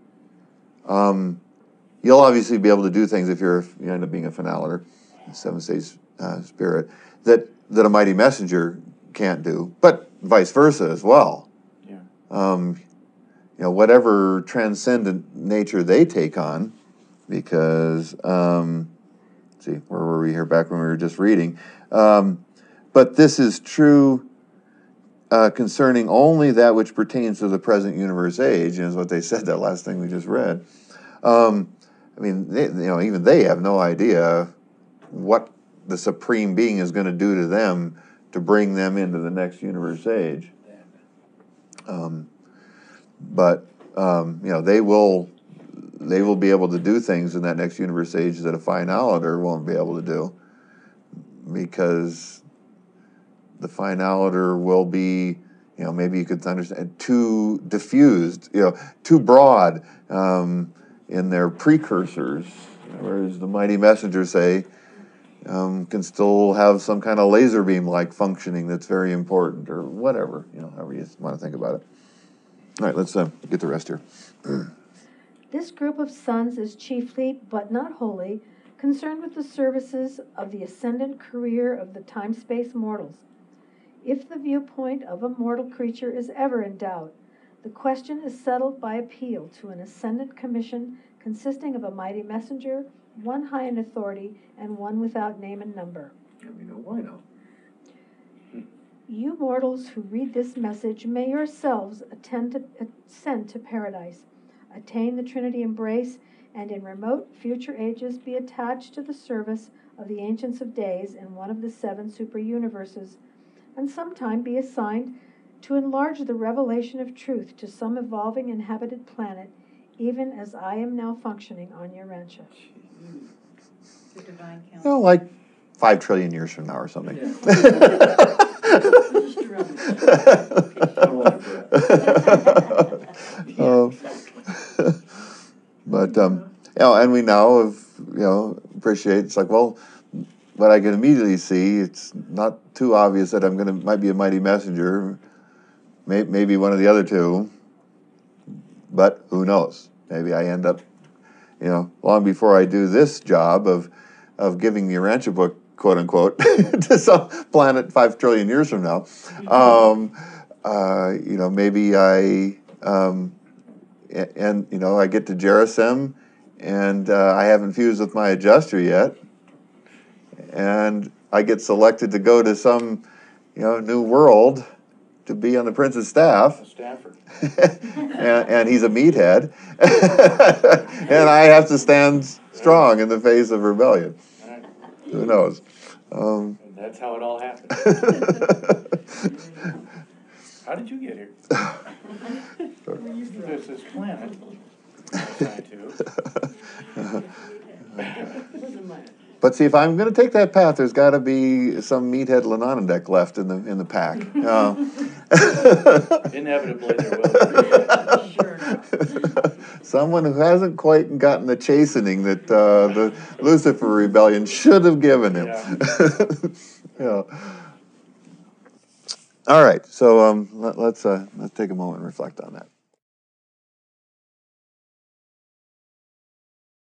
A: you'll obviously be able to do things if you end up being a finaliter, a 7th-stage spirit, that a mighty messenger can't do, but vice versa as well. Yeah. Whatever transcendent nature they take on, because, see, where were we here back when we were just reading? But this is true concerning only that which pertains to the present universe age, is what they said, that last thing we just read. I mean, even they have no idea what the Supreme Being is going to do to them to bring them into the next universe age. But they will be able to do things in that next universe age that a finaliter won't be able to do, because the finaliter will be, maybe you could understand, too diffused, too broad in their precursors, whereas the mighty messengers, say, can still have some kind of laser beam-like functioning that's very important, or whatever, however you want to think about it. All right, let's get the rest here.
B: This group of sons is chiefly, but not wholly, concerned with the services of the ascendant career of the time-space mortals. If the viewpoint of a mortal creature is ever in doubt, the question is settled by appeal to an ascendant commission consisting of a mighty messenger, one high in authority, and one without name and number.
A: Why not?
B: You mortals who read this message may yourselves ascend to paradise, attain the Trinity embrace, and in remote future ages be attached to the service of the Ancients of Days in one of the 7 super-universes, and sometime be assigned to enlarge the revelation of truth to some evolving inhabited planet, even as I am now functioning on Urantia.
D: The divine counsel.
A: Like 5 trillion years from now or something. But and we now appreciate, it's like, well, what I can immediately see, it's not too obvious that might be a mighty messenger, maybe one of the other two, but who knows? Maybe I end up, long before I do this job of giving the Urantia book, quote unquote, to some planet 5 trillion years from now. Maybe I I get to Gerisem, and I haven't fused with my adjuster yet, and I get selected to go to some new world to be on the prince's staff.
C: A staffer.
A: and he's a meathead. And I have to stand strong in the face of rebellion.
C: Right.
A: Who knows?
C: And that's how it all happened. How did you get here? There's this planet assigned to.
A: But see, if I'm going to take that path, there's got to be some meathead Lenonendek left in the pack.
C: Inevitably, there will be.
D: Sure enough.
A: Someone who hasn't quite gotten the chastening that the Lucifer rebellion should have given him. Yeah. All right, so let's take a moment and reflect on that.